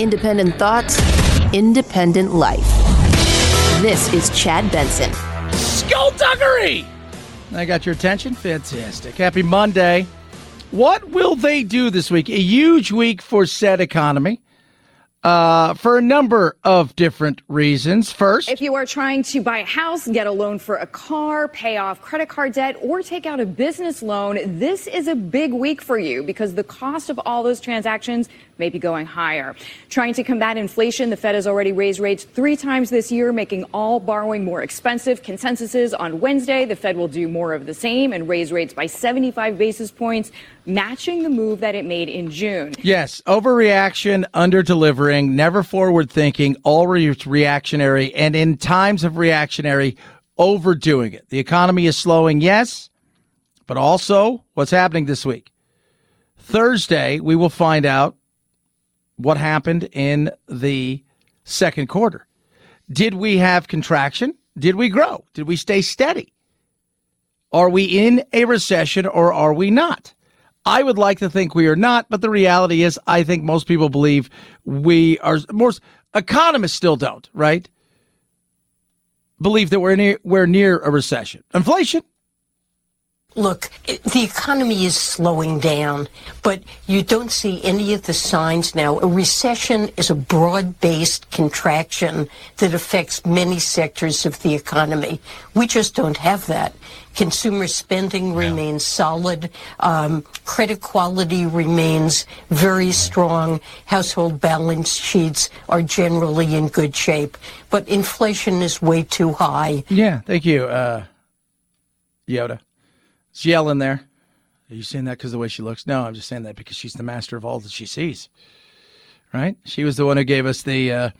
Independent thoughts, independent life. This is Chad Benson. Skullduggery! I got your attention? Fantastic. Happy Monday. What will they do this week? A huge week for said economy. For a number of different reasons. First, if you are trying to buy a house, get a loan for a car, pay off credit card debt, or take out a business loan, this is a big week for you because the cost of all those transactions may be going higher. Trying to combat inflation, the Fed has already raised rates 3 times this year, making all borrowing more expensive. Consensus is on Wednesday, the Fed will do more of the same and raise rates by 75 basis points, matching the move that it made in June. Yes, overreaction, under-delivering, never forward-thinking, always reactionary, and in times of reactionary, overdoing it. The economy is slowing, yes, but also what's happening this week. Thursday, we will find out what happened in the second quarter. Did we have contraction? Did we grow? Did we stay steady? Are we in a recession or are we not? I would like to think we are not, but the reality is I think most people believe we are. Most economists still don't, right? Believe that we're near a recession. Inflation. Look, the economy is slowing down, but you don't see any of the signs now. A recession is a broad-based contraction that affects many sectors of the economy. We just don't have that. Consumer spending remains solid. Credit quality remains very strong. Household balance sheets are generally in good shape. But inflation is way too high. Yeah, thank you, Yoda. Is Yellen there? Are you saying that because of the way she looks? No, I'm just saying that because she's the master of all that she sees. Right? She was the one who gave us the,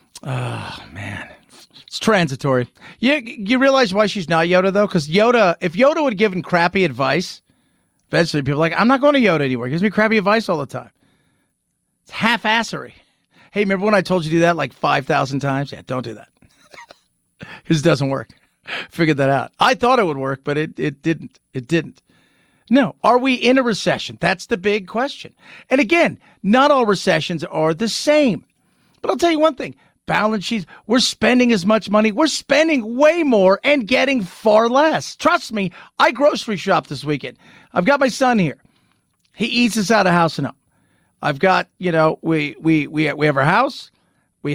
man. It's transitory. You realize why she's not Yoda, though? Because Yoda, if Yoda would have given crappy advice, eventually people are like, I'm not going to Yoda anymore. He gives me crappy advice all the time. It's half-assery. Hey, remember when I told you to do that like 5,000 times? Yeah, don't do that. Because it doesn't work. Figured that out. I thought it would work, but it didn't. It didn't. No. Are we in a recession? That's the big question. And again, not all recessions are the same. But I'll tell you one thing. Balance sheets, we're spending as much money. We're spending way more and getting far less. Trust me, I grocery shop this weekend. I've got my son here. He eats us out of house and home. I've got, we have our house. We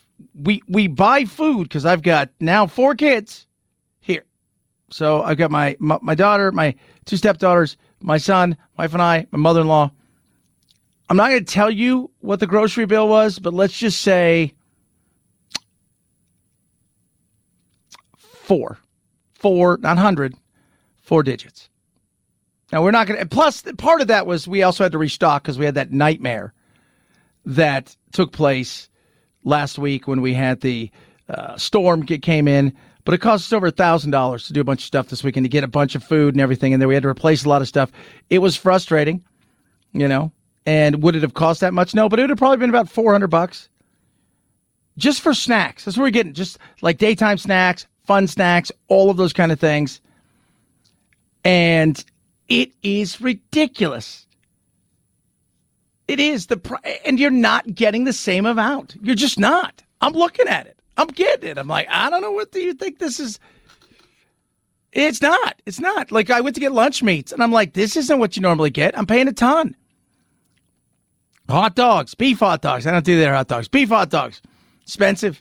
buy food because I've got now 4 kids here. So I've got my daughter, my 2 stepdaughters, my son, wife and I, my mother-in-law. I'm not going to tell you what the grocery bill was, but let's just say 4, not 100, 4 digits. Now we're not going to, plus part of that was we also had to restock because we had that nightmare that took place last week when we had the storm came in, but it cost us over $1,000 to do a bunch of stuff this weekend to get a bunch of food and everything, and then we had to replace a lot of stuff. It was frustrating, and would it have cost that much? No, but it would have probably been about $400 just for snacks. That's what we're getting, just like daytime snacks, fun snacks, all of those kind of things. And it is ridiculous. It is and you're not getting the same amount. You're just not. I'm looking at it. I'm getting it. I'm like, I don't know. What do you think this is? It's not. It's not. Like I went to get lunch meats and I'm like, this isn't what you normally get. I'm paying a ton. Hot dogs, beef hot dogs. I don't do their hot dogs. Beef hot dogs. Expensive,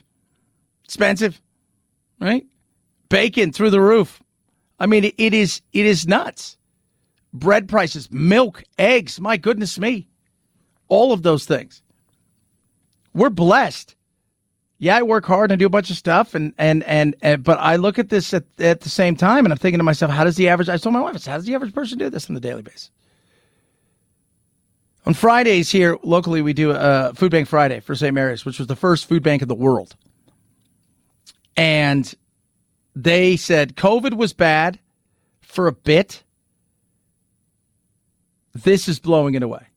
right? Bacon through the roof. I mean, it is nuts. Bread prices, milk, eggs. My goodness me. All of those things. We're blessed. Yeah, I work hard and do a bunch of stuff, but I look at this at the same time, and I'm thinking to myself, I told my wife, how does the average person do this on a daily basis? On Fridays here locally, we do a Food Bank Friday for St. Mary's, which was the first food bank in the world. And they said COVID was bad for a bit. This is blowing it away.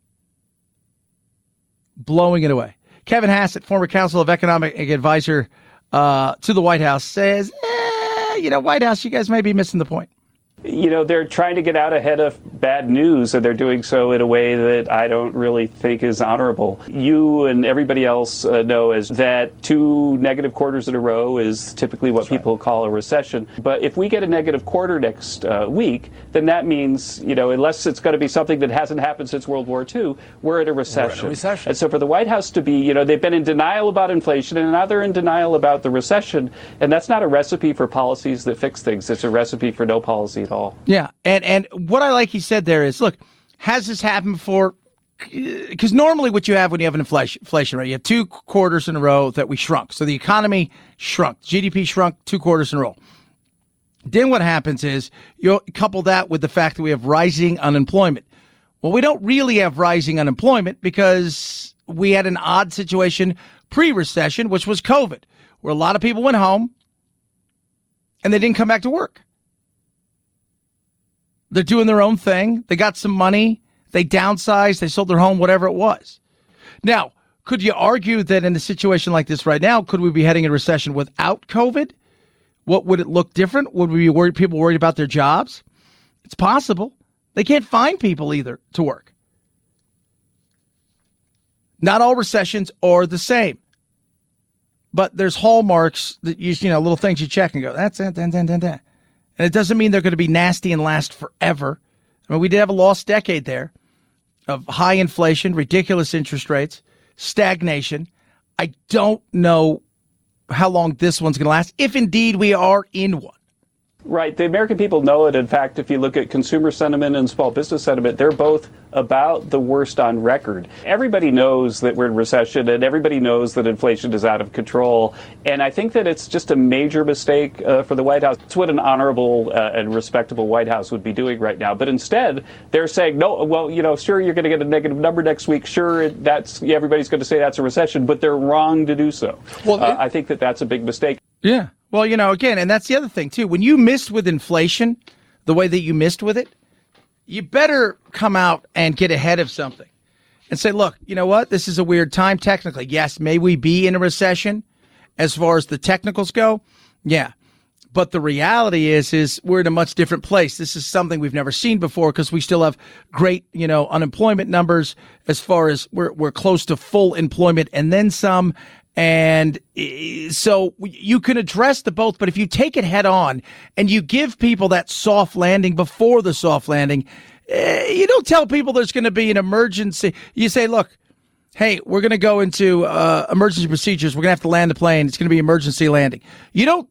Blowing it away. Kevin Hassett, former Council of Economic Advisor to the White House, says, White House, you guys may be missing the point. they're trying to get out ahead of bad news, and they're doing so in a way that I don't really think is honorable. You and everybody else know is that 2 negative quarters in a row is typically what people call a recession. But if we get a negative quarter next week, then that means, unless it's going to be something that hasn't happened since World War II, we're in a recession. And so for the White House to be, they've been in denial about inflation, and now they're in denial about the recession, and that's not a recipe for policies that fix things. It's a recipe for no policy at all. Yeah, and what I like he said there is, look, has this happened before? Because normally what you have when you have an inflation rate, you have 2 quarters in a row that we shrunk. So the economy shrunk, GDP shrunk 2 quarters in a row. Then what happens is you couple that with the fact that we have rising unemployment. Well, we don't really have rising unemployment because we had an odd situation pre-recession, which was COVID, where a lot of people went home and they didn't come back to work. They're doing their own thing. They got some money. They downsized. They sold their home, whatever it was. Now, could you argue that in a situation like this right now, could we be heading in a recession without COVID? What would it look different? Would we be people worried about their jobs? It's possible. They can't find people either to work. Not all recessions are the same. But there's hallmarks that little things you check and go, that's it, that. And it doesn't mean they're going to be nasty and last forever. I mean, we did have a lost decade there of high inflation, ridiculous interest rates, stagnation. I don't know how long this one's going to last, if indeed we are in one. Right. The American people know it. In fact, if you look at consumer sentiment and small business sentiment, they're both about the worst on record. Everybody knows that we're in recession, and everybody knows that inflation is out of control. And I think that it's just a major mistake for the White House. It's what an honorable and respectable White House would be doing right now. But instead, they're saying, no, well, sure, you're going to get a negative number next week. Sure, everybody's going to say that's a recession, but they're wrong to do so. Well, I think that that's a big mistake. Yeah. Well, again, and that's the other thing, too. When you missed with inflation the way that you missed with it, you better come out and get ahead of something and say, look, you know what? This is a weird time technically. Yes, may we be in a recession as far as the technicals go? Yeah. But the reality is we're in a much different place. This is something we've never seen before because we still have great, unemployment numbers as far as we're close to full employment and then some. And so you can address the both, but if you take it head on and you give people that soft landing before the soft landing, you don't tell people there's going to be an emergency. You say, look, hey, we're going to go into emergency procedures. We're going to have to land the plane. It's going to be emergency landing. You don't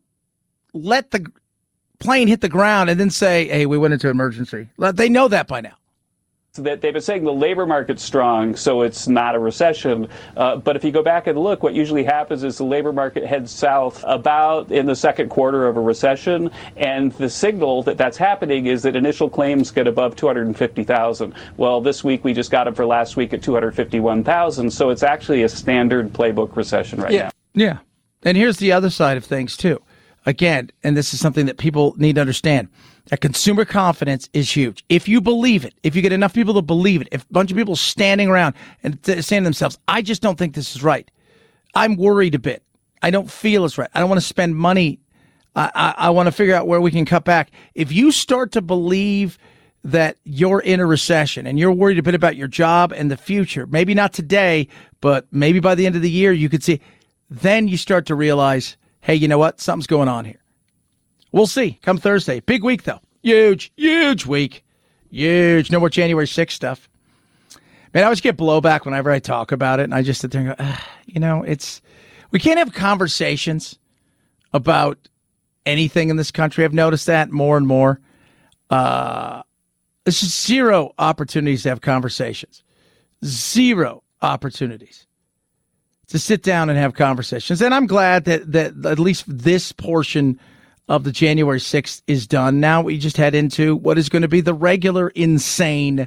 let the plane hit the ground and then say, hey, we went into emergency. They know that by now. That they've been saying the labor market's strong, so it's not a recession. But if you go back and look, what usually happens is the labor market heads south about in the second quarter of a recession. And the signal that that's happening is that initial claims get above 250,000. Well, this week we just got them for last week at 251,000. So it's actually a standard playbook recession right now. Yeah. And here's the other side of things, too. Again, and this is something that people need to understand, that consumer confidence is huge. If you believe it, if you get enough people to believe it, if a bunch of people standing around and saying to themselves, I just don't think this is right. I'm worried a bit. I don't feel it's right. I don't want to spend money. I want to figure out where we can cut back. If you start to believe that you're in a recession and you're worried a bit about your job and the future, maybe not today, but maybe by the end of the year, you could see, then you start to realize, hey, you know what? Something's going on here. We'll see. Come Thursday. Big week, though. Huge week. Huge. No more January 6th stuff. Man, I always get blowback whenever I talk about it, and I just sit there and go, we can't have conversations about anything in this country. I've noticed that more and more. There's just zero opportunities to have conversations. Zero opportunities to sit down and have conversations. And I'm glad that at least this portion of the January 6th is done. Now we just head into what is going to be the regular insane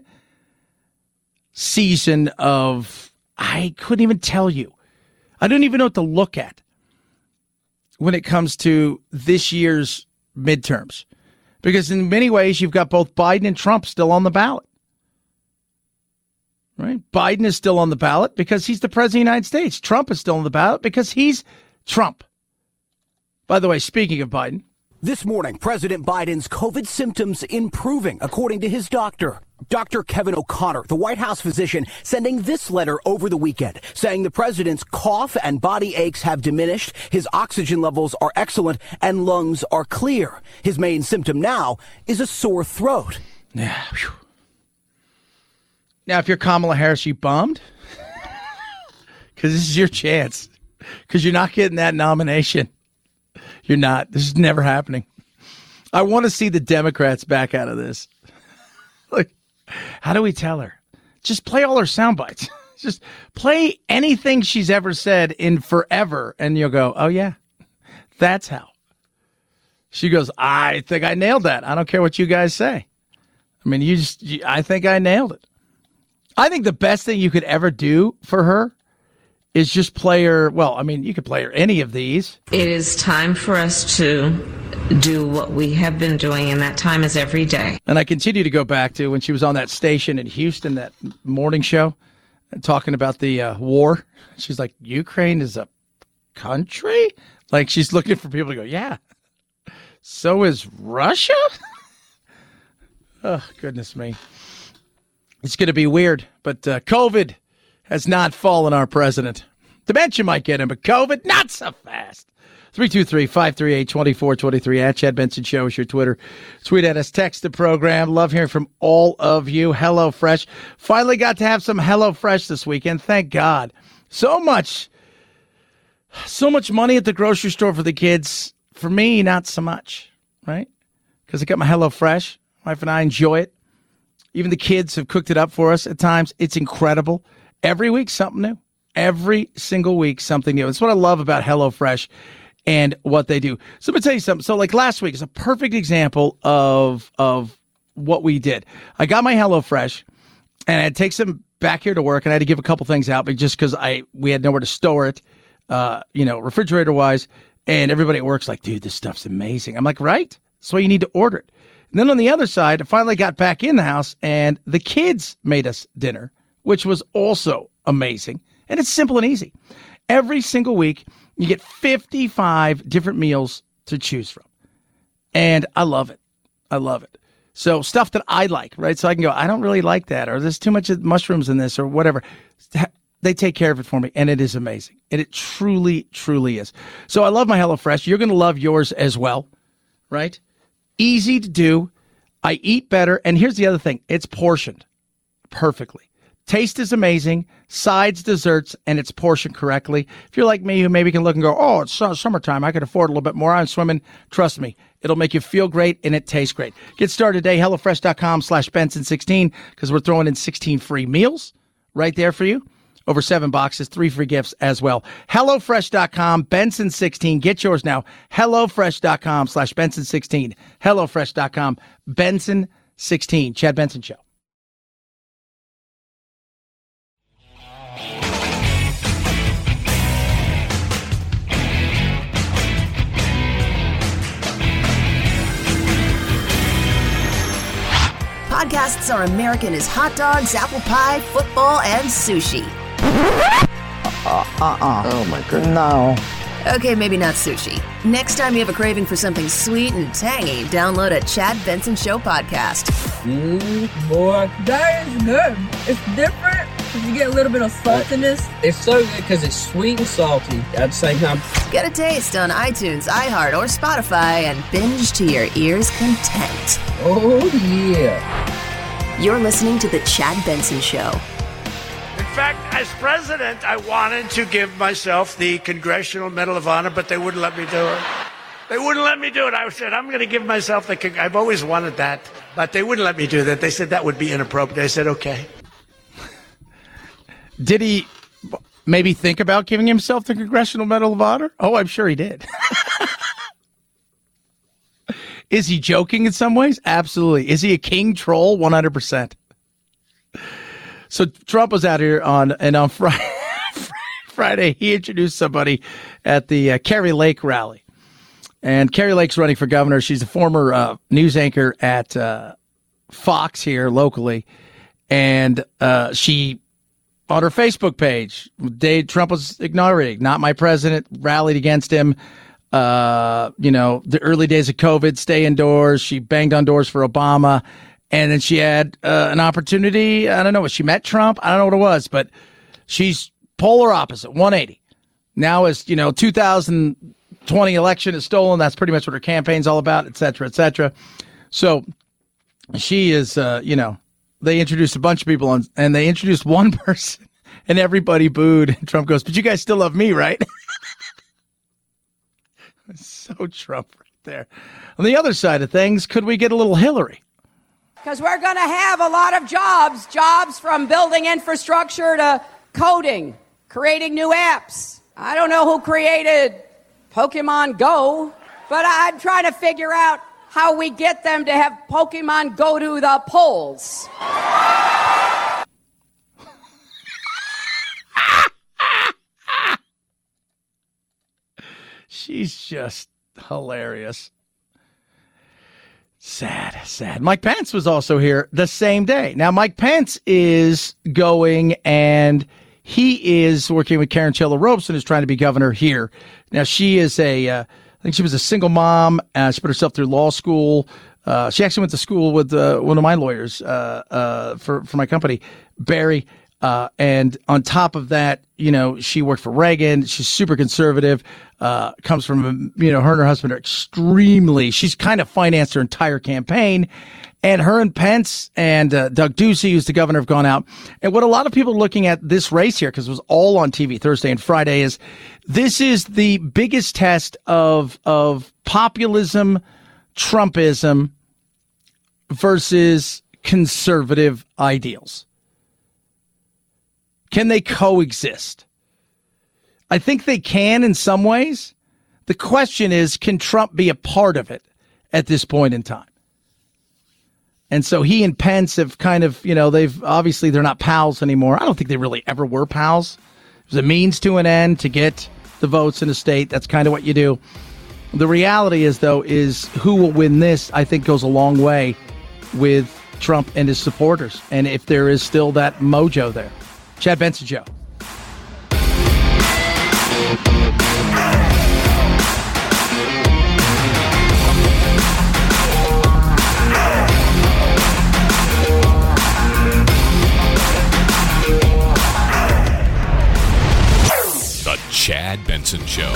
season of, I couldn't even tell you. I don't even know what to look at when it comes to this year's midterms. Because in many ways, you've got both Biden and Trump still on the ballot. Right? Biden is still on the ballot because he's the president of the United States. Trump is still on the ballot because he's Trump. By the way, speaking of Biden, This morning, President Biden's COVID symptoms improving, according to his doctor. Dr. Kevin O'Connor, the White House physician, sending this letter over the weekend, saying the president's cough and body aches have diminished, his oxygen levels are excellent, and lungs are clear. His main symptom now is a sore throat. Yeah. Now, if you're Kamala Harris, you bummed? Because this is your chance. Because you're not getting that nomination. You're not. This is never happening. I want to see the Democrats back out of this. Like, how do we tell her? Just play all her sound bites. Just play anything she's ever said in forever, and you'll go, oh, yeah, that's how. She goes, I think I nailed that. I don't care what you guys say. I mean, I think I nailed it. I think the best thing you could ever do for her is just play her. Well, I mean, you could play her any of these. It is time for us to do what we have been doing, and that time is every day. And I continue to go back to when she was on that station in Houston, that morning show, talking about the war. She's like, Ukraine is a country? Like, she's looking for people to go, yeah. So is Russia? Oh, goodness me. It's going to be weird, but COVID has not fallen our president. Dementia might get him, but COVID, not so fast. 323-538-2423 at Chad Benson Show is your Twitter. Tweet at us, text the program. Love hearing from all of you. HelloFresh. Finally got to have some HelloFresh this weekend. Thank God. So much money at the grocery store for the kids. For me, not so much, right? Because I got my HelloFresh. Wife and I enjoy it. Even the kids have cooked it up for us at times. It's incredible. Every week, something new. Every single week, something new. That's what I love about HelloFresh and what they do. So let me tell you something. So like last week is a perfect example of what we did. I got my HelloFresh, and I had to take some back here to work, and I had to give a couple things out, but just because we had nowhere to store it, refrigerator-wise, and everybody at work's like, dude, this stuff's amazing. I'm like, right? That's why you need to order it. And then on the other side, I finally got back in the house, and the kids made us dinner, which was also amazing. And it's simple and easy. Every single week, you get 55 different meals to choose from. And I love it. I love it. So stuff that I like, right? So I can go, I don't really like that, or there's too much mushrooms in this, or whatever. They take care of it for me, and it is amazing. And it truly, truly is. So I love my HelloFresh. You're going to love yours as well, right? Easy to do. I eat better. And here's the other thing. It's portioned perfectly. Taste is amazing. Sides, desserts, and it's portioned correctly. If you're like me, who maybe can look and go, oh, it's summertime, I could afford a little bit more. I'm swimming. Trust me, it'll make you feel great, and it tastes great. Get started today, HelloFresh.com/Benson16, because we're throwing in 16 free meals right there for you. Over 7 boxes, 3 free gifts as well. HelloFresh.com, Benson16. Get yours now. HelloFresh.com/Benson16. HelloFresh.com, Benson16. Chad Benson Show. Podcasts are American as hot dogs, apple pie, football, and sushi. Oh my goodness. No. Okay, maybe not sushi. Next time you have a craving for something sweet and tangy, download a Chad Benson Show podcast. Boy, that is good. It's different because you get a little bit of saltiness. It's so good because it's sweet and salty at the same time. Get a taste on iTunes, iHeart, or Spotify and binge to your ear's content. Oh, yeah. You're listening to The Chad Benson Show. In fact, as president, I wanted to give myself the Congressional Medal of Honor, but they wouldn't let me do it. They wouldn't let me do it. I said, I'm going to give myself I've always wanted that, but they wouldn't let me do that. They said that would be inappropriate. I said, okay. Did he maybe think about giving himself the Congressional Medal of Honor? Oh, I'm sure he did. Is he joking in some ways? Absolutely. Is he a king troll? 100%. So Trump was out here on Friday, he introduced somebody at the Kari Lake rally. And Kari Lake's running for governor. She's a former news anchor at Fox here locally. And she, on her Facebook page, Trump was inaugurating, not my president, rallied against him. the early days of COVID, stay indoors. She banged on doors for Obama. And then she had an opportunity. I don't know. She met Trump. I don't know what it was, but she's polar opposite, 180. Now as, 2020 election is stolen. That's pretty much what her campaign's all about, et cetera, et cetera. So she is, they introduced a bunch of people and they introduced one person and everybody booed. And Trump goes, but you guys still love me, right? So Trump right there. On the other side of things, could we get a little Hillary? Because we're going to have a lot of jobs from building infrastructure to coding, creating new apps. I don't know who created Pokemon Go, but I'm trying to figure out how we get them to have Pokemon go to the polls. She's just hilarious. Sad. Mike Pence was also here the same day. Now, Mike Pence is going and he is working with Karen Taylor Robson, who's trying to be governor here. Now, she is I think she was a single mom. She put herself through law school. She actually went to school with one of my lawyers for my company, Barry. And on top of that, she worked for Reagan. She's super conservative, comes from, her and her husband are she's kind of financed her entire campaign. And her and Pence and Doug Ducey, who's the governor, have gone out. And what a lot of people are looking at this race here, because it was all on TV Thursday and Friday, is this is the biggest test of populism, Trumpism versus conservative ideals. Can they coexist? I think they can in some ways. The question is, can Trump be a part of it at this point in time? And so he and Pence have kind of, they're not pals anymore. I don't think they really ever were pals. It was a means to an end to get the votes in the state. That's kind of what you do. The reality is, though, is who will win this, I think, goes a long way with Trump and his supporters. And if there is still that mojo there. Chad Benson Show. The Chad Benson Show.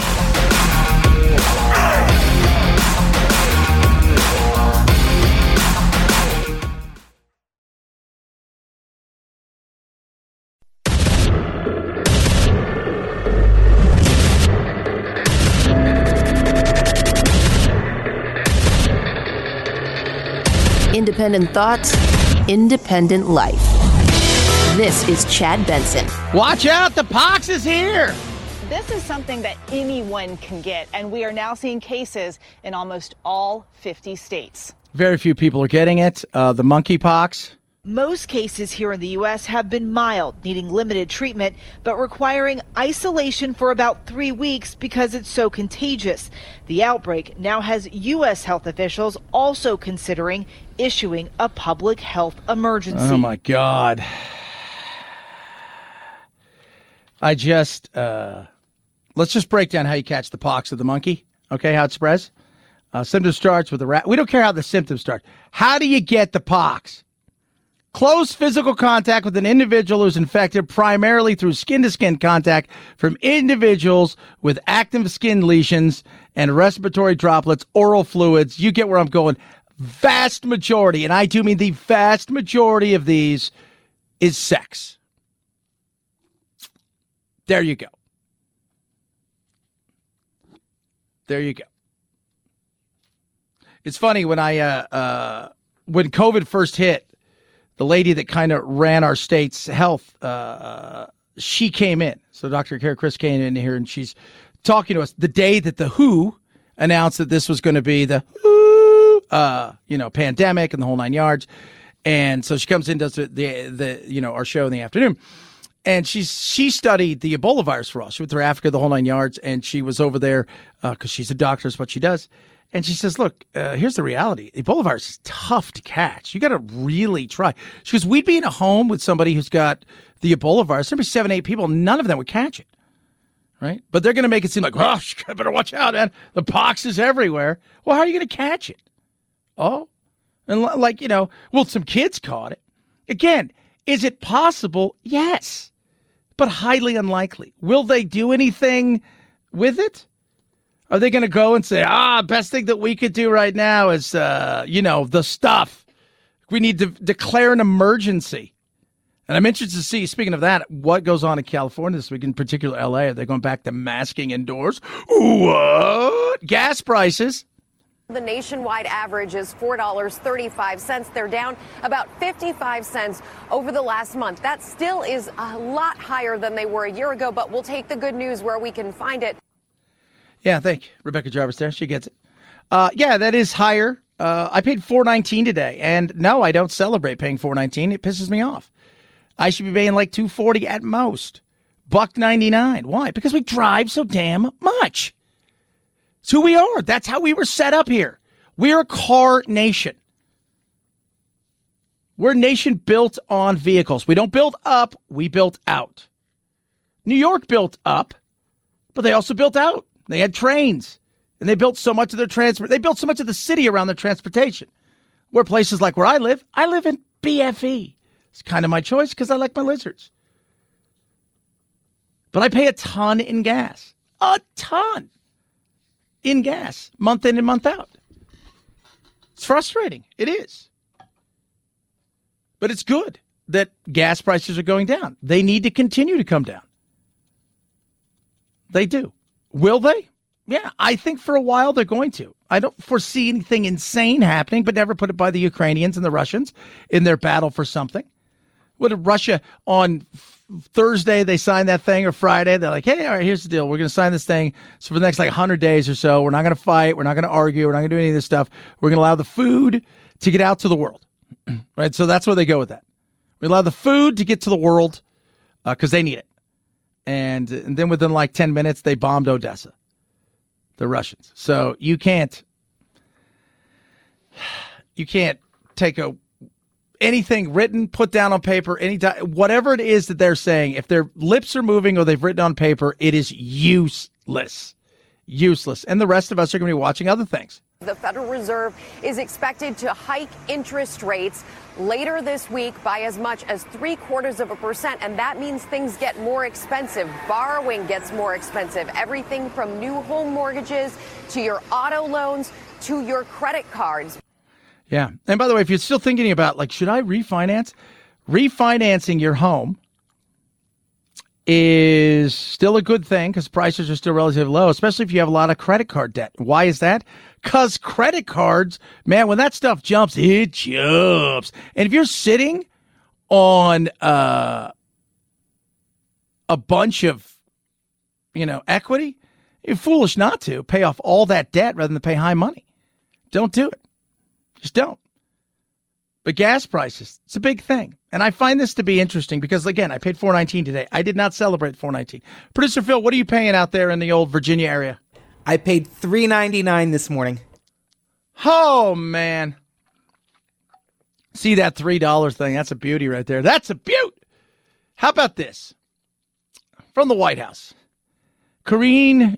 Independent thoughts, independent life. This is Chad Benson. Watch out, the pox is here. This is something that anyone can get, and we are now seeing cases in almost all 50 states. Very few people are getting it. The monkeypox. Most cases here in the U.S. have been mild, needing limited treatment, but requiring isolation for about 3 weeks because it's so contagious. The outbreak now has U.S. health officials also considering issuing a public health emergency. Oh, my God. Let's just break down how you catch the pox of the monkey, okay, how it spreads. Symptom starts with a rat. We don't care how the symptoms start. How do you get the pox? Close physical contact with an individual who's infected primarily through skin-to-skin contact from individuals with active skin lesions and respiratory droplets, oral fluids. You get where I'm going. Vast majority, and I do mean the vast majority of these, is sex. There you go. There you go. It's funny, when when COVID first hit, the lady that kind of ran our state's health, she came in. So Dr. Kara Chris came in here, and she's talking to us the day that the WHO announced that this was going to be the pandemic and the whole 9 yards. And so she comes in, does the our show in the afternoon. And she studied the Ebola virus for us. She went through Africa, the whole 9 yards, and she was over there because she's a doctor, is what she does. And she says, look, here's the reality. Ebola virus is tough to catch. You got to really try. She goes, we'd be in a home with somebody who's got the Ebola virus. There'd be 7, 8 people. None of them would catch it. right? But they're going to make it seem like, oh, I better watch out, man. The pox is everywhere. Well, how are you going to catch it? Oh, and like, well, some kids caught it. Again, is it possible? Yes, but highly unlikely. Will they do anything with it? Are they going to go and say, best thing that we could do right now is, the stuff. We need to declare an emergency. And I'm interested to see, speaking of that, what goes on in California this week, in particular LA. Are they going back to masking indoors? What? Gas prices. The nationwide average is $4.35. They're down about 55 cents over the last month. That still is a lot higher than they were a year ago, but we'll take the good news where we can find it. Yeah, thank you. Rebecca Jarvis there. She gets it. Yeah, that is higher. I paid $4.19 today, and no, I don't celebrate paying $4.19. It pisses me off. I should be paying like $2.40 at most. $1.99. Why? Because we drive so damn much. It's who we are. That's how we were set up here. We're a car nation. We're a nation built on vehicles. We don't build up, we built out. New York built up, but they also built out. They had trains, and they built so much of their transport. They built so much of the city around their transportation. Where places like where I live in BFE. It's kind of my choice because I like my lizards. But I pay a ton in gas. A ton in gas, month in and month out. It's frustrating. It is. But it's good that gas prices are going down. They need to continue to come down. They do. Will they? Yeah, I think for a while they're going to. I don't foresee anything insane happening, but never put it by the Ukrainians and the Russians in their battle for something. What did Russia on Thursday, they signed that thing, or Friday, they're like, hey, all right, here's the deal. We're going to sign this thing. So for the next 100 days or so, we're not going to fight. We're not going to argue. We're not going to do any of this stuff. We're going to allow the food to get out to the world. Right? So that's where they go with that. We allow the food to get to the world because they need it. And then within 10 minutes, they bombed Odessa, the Russians. So you can't take anything written, put down on paper, whatever it is that they're saying. If their lips are moving or they've written on paper, it is useless. Useless. And the rest of us are going to be watching other things. The Federal Reserve is expected to hike interest rates later this week by as much as 0.75%, and that means things get more expensive. Borrowing gets more expensive. Everything from new home mortgages to your auto loans to your credit cards. Yeah. And by the way, if you're still thinking about, should I refinance? Refinancing your home is still a good thing because prices are still relatively low, especially if you have a lot of credit card debt. Why is that? Because credit cards, man, when that stuff jumps, it jumps. And if you're sitting on a bunch of, equity, you're foolish not to pay off all that debt rather than pay high money. Don't do it. Just don't. But gas prices, it's a big thing. And I find this to be interesting because, again, I paid $4.19 today. I did not celebrate $4.19. Producer Phil, what are you paying out there in the old Virginia area? I paid $3.99 this morning. Oh, man. See that $3 thing? That's a beauty right there. That's a beaut. How about this? From the White House. Karine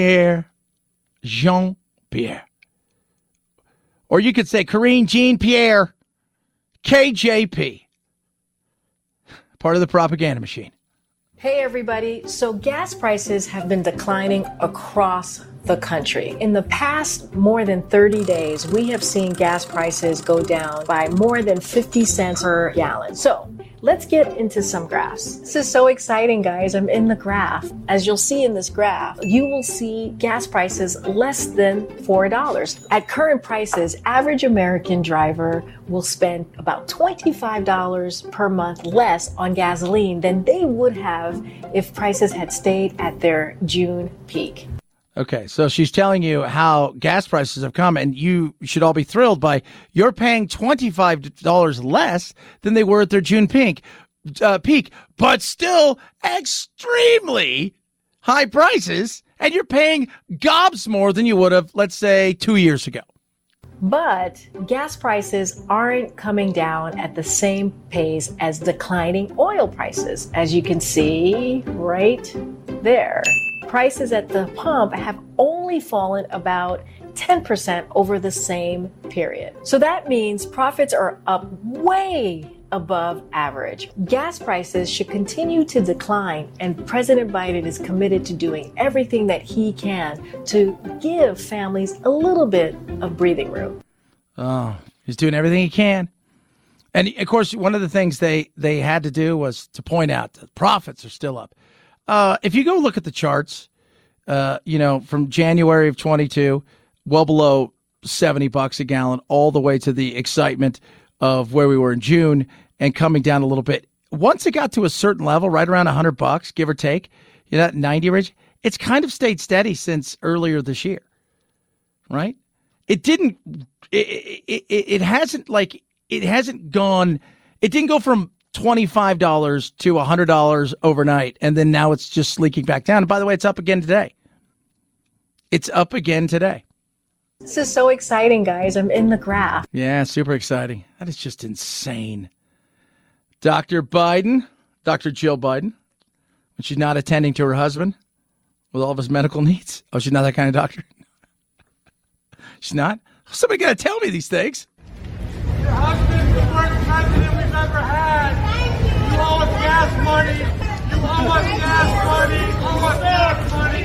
Jean-Pierre. Or you could say Karine Jean-Pierre, KJP. Part of the propaganda machine. Hey, everybody. So gas prices have been declining across the country. In the past more than 30 days, we have seen gas prices go down by more than 50 cents per gallon. So let's get into some graphs. This is so exciting, guys. I'm in the graph. As you'll see in this graph, you will see gas prices less than $4. At current prices, average American driver will spend about $25 per month less on gasoline than they would have if prices had stayed at their June peak. Okay, so she's telling you how gas prices have come, and you should all be thrilled by you're paying $25 less than they were at their June peak, but still extremely high prices, and you're paying gobs more than you would have, let's say, 2 years ago. But gas prices aren't coming down at the same pace as declining oil prices, as you can see right there. prices at the pump have only fallen about 10% over the same period. So that means profits are up way above average. Gas prices should continue to decline, and President Biden is committed to doing everything that he can to give families a little bit of breathing room. Oh, he's doing everything he can. And, of course, one of the things they had to do was to point out that profits are still up. If you go look at the charts, from January of 22, well below $70 a gallon, all the way to the excitement of where we were in June and coming down a little bit. Once it got to a certain level, right around $100, give or take, that 90 range, it's kind of stayed steady since earlier this year, right? It didn't go from $25 to $100 overnight, and then now it's just leaking back down. And by the way, it's up again today. This is so exciting, guys. I'm in the graph. Yeah, super exciting. That is just insane. Dr. Biden, Dr. Jill Biden, when she's not attending to her husband with all of his medical needs. Oh, she's not that kind of doctor? She's not? Somebody got to tell me these things. Your husband's the worst president we've ever had. You owe us gas money. You owe us gas money. You owe us gas money.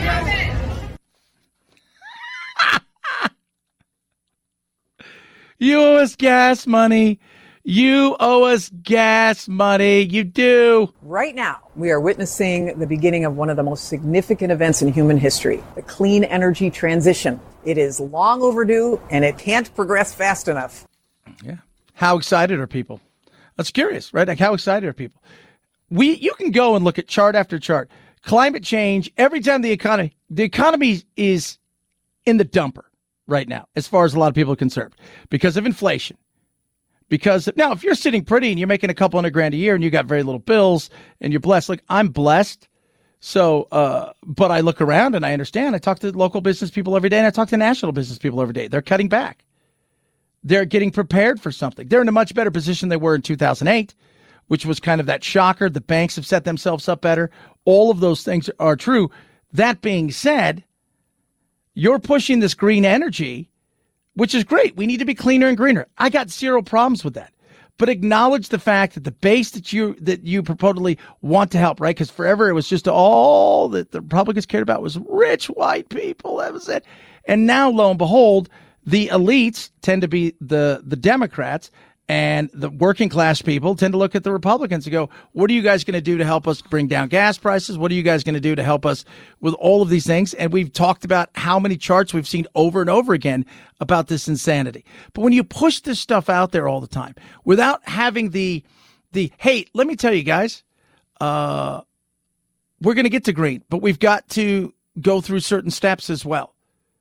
You owe us gas money. You owe us gas money. You do. Right now, we are witnessing the beginning of one of the most significant events in human history, the clean energy transition. It is long overdue, and it can't progress fast enough. Yeah. How excited are people? That's curious, right? Like, how excited are people? You can go and look at chart after chart. Climate change, every time the economy is in the dumper right now, as far as a lot of people are concerned, because of inflation. Now, if you're sitting pretty and you're making a couple $100,000 a year and you got very little bills and you're blessed, like I'm blessed. So, but I look around and I understand. I talk to local business people every day and I talk to national business people every day. They're cutting back. They're getting prepared for something. They're in a much better position than they were in 2008, which was kind of that shocker. The banks have set themselves up better. All of those things are true. That being said, you're pushing this green energy, which is great. We need to be cleaner and greener. I got zero problems with that. But acknowledge the fact that the base that you purportedly want to help, right? Because forever it was just all that the Republicans cared about was rich white people. That was it. And now, lo and behold, the elites tend to be the Democrats, and the working class people tend to look at the Republicans and go, what are you guys going to do to help us bring down gas prices? What are you guys going to do to help us with all of these things? And we've talked about how many charts we've seen over and over again about this insanity. But when you push this stuff out there all the time without having the hey, let me tell you guys, we're going to get to green, but we've got to go through certain steps as well.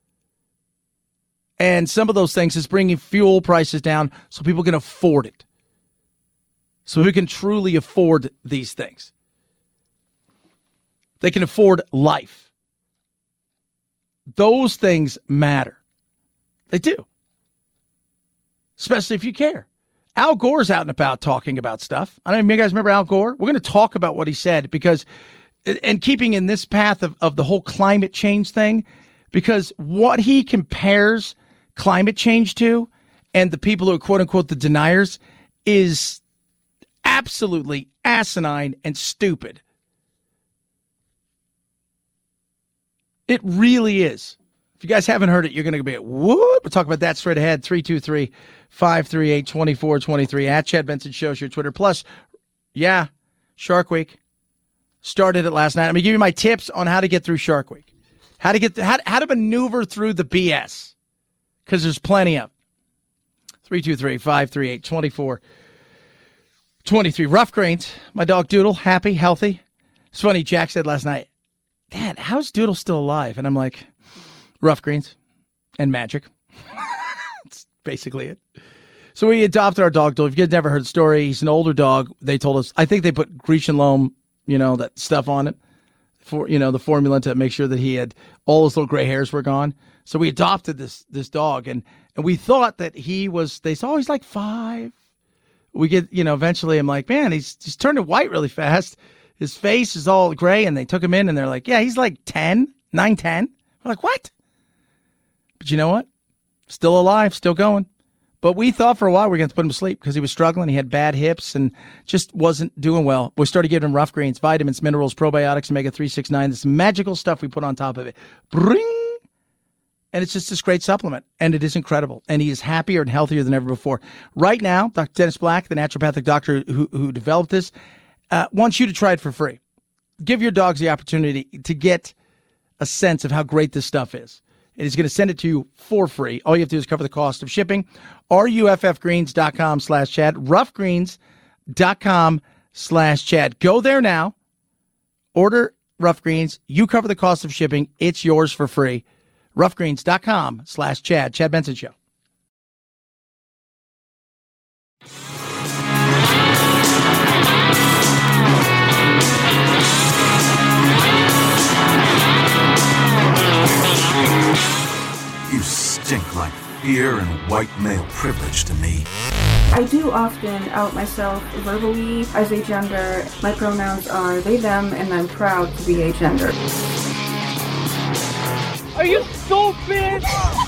And some of those things is bringing fuel prices down so people can afford it. So we can truly afford these things. They can afford life. Those things matter. They do. Especially if you care. Al Gore's out and about talking about stuff. I don't know if you guys remember Al Gore. We're going to talk about what he said because, and keeping in this path of the whole climate change thing, because what he compares climate change to, and the people who are quote unquote the deniers, is absolutely asinine and stupid. It really is. If you guys haven't heard it, you're going to be at whoop. We'll talk about that straight ahead. 323-538-2423 at Chad Benson Show's your Twitter. Plus, yeah, Shark Week started it last night. I'm going to give you my tips on how to get through Shark Week, how to maneuver through the BS. Because there's plenty of 323-538-2423. Rough Greens. My dog Doodle, happy, healthy. It's funny, Jack said last night, Dad, how's Doodle still alive? And I'm like, Rough Greens and magic. That's basically it. So we adopted our dog Doodle. If you guys never heard the story, he's an older dog. They told us, I think they put Grecian loam, that stuff on it for, the formula to make sure that he had all his little gray hairs were gone. So we adopted this dog, and we thought that they saw he's like 5. We get, eventually I'm like, man, he's turning white really fast. His face is all gray, and they took him in, and they're like, yeah, he's like 10, 9, 10. We're like, what? But you know what? Still alive, still going. But we thought for a while we were going to put him to sleep because he was struggling. He had bad hips and just wasn't doing well. We started giving him Rough Greens, vitamins, minerals, probiotics, omega-369. This magical stuff we put on top of it. Bring! And it's just this great supplement. And it is incredible. And he is happier and healthier than ever before. Right now, Dr. Dennis Black, the naturopathic doctor who developed this, wants you to try it for free. Give your dogs the opportunity to get a sense of how great this stuff is. And he's going to send it to you for free. All you have to do is cover the cost of shipping. RUFFgreens.com/Chad. Roughgreens.com/Chad. Go there now. Order Rough Greens. You cover the cost of shipping. It's yours for free. Roughgreens.com/Chad. Chad Benson Show. You stink like fear and white male privilege to me. I do often out myself verbally as a gender. My pronouns are they, them, and I'm proud to be agender. Are you stupid?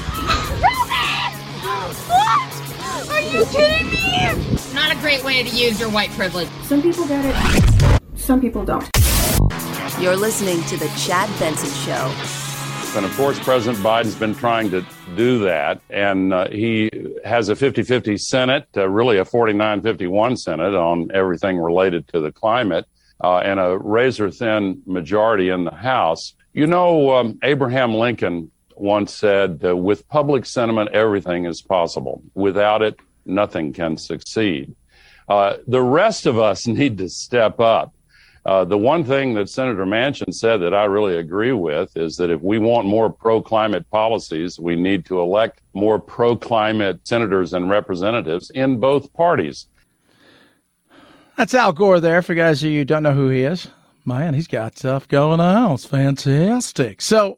What? Are you kidding me? Not a great way to use your white privilege. Some people get it, some people don't. You're listening to The Chad Benson Show. And of course, President Biden's been trying to do that. And he has a 50-50 Senate, really a 49-51 Senate on everything related to the climate, and a razor-thin majority in the House. You know, Abraham Lincoln once said, with public sentiment, everything is possible. Without it, nothing can succeed. The rest of us need to step up. The one thing that Senator Manchin said that I really agree with is that if we want more pro-climate policies, we need to elect more pro-climate senators and representatives in both parties. That's Al Gore there, for guys of you who don't know who he is. Man, he's got stuff going on. It's fantastic. So,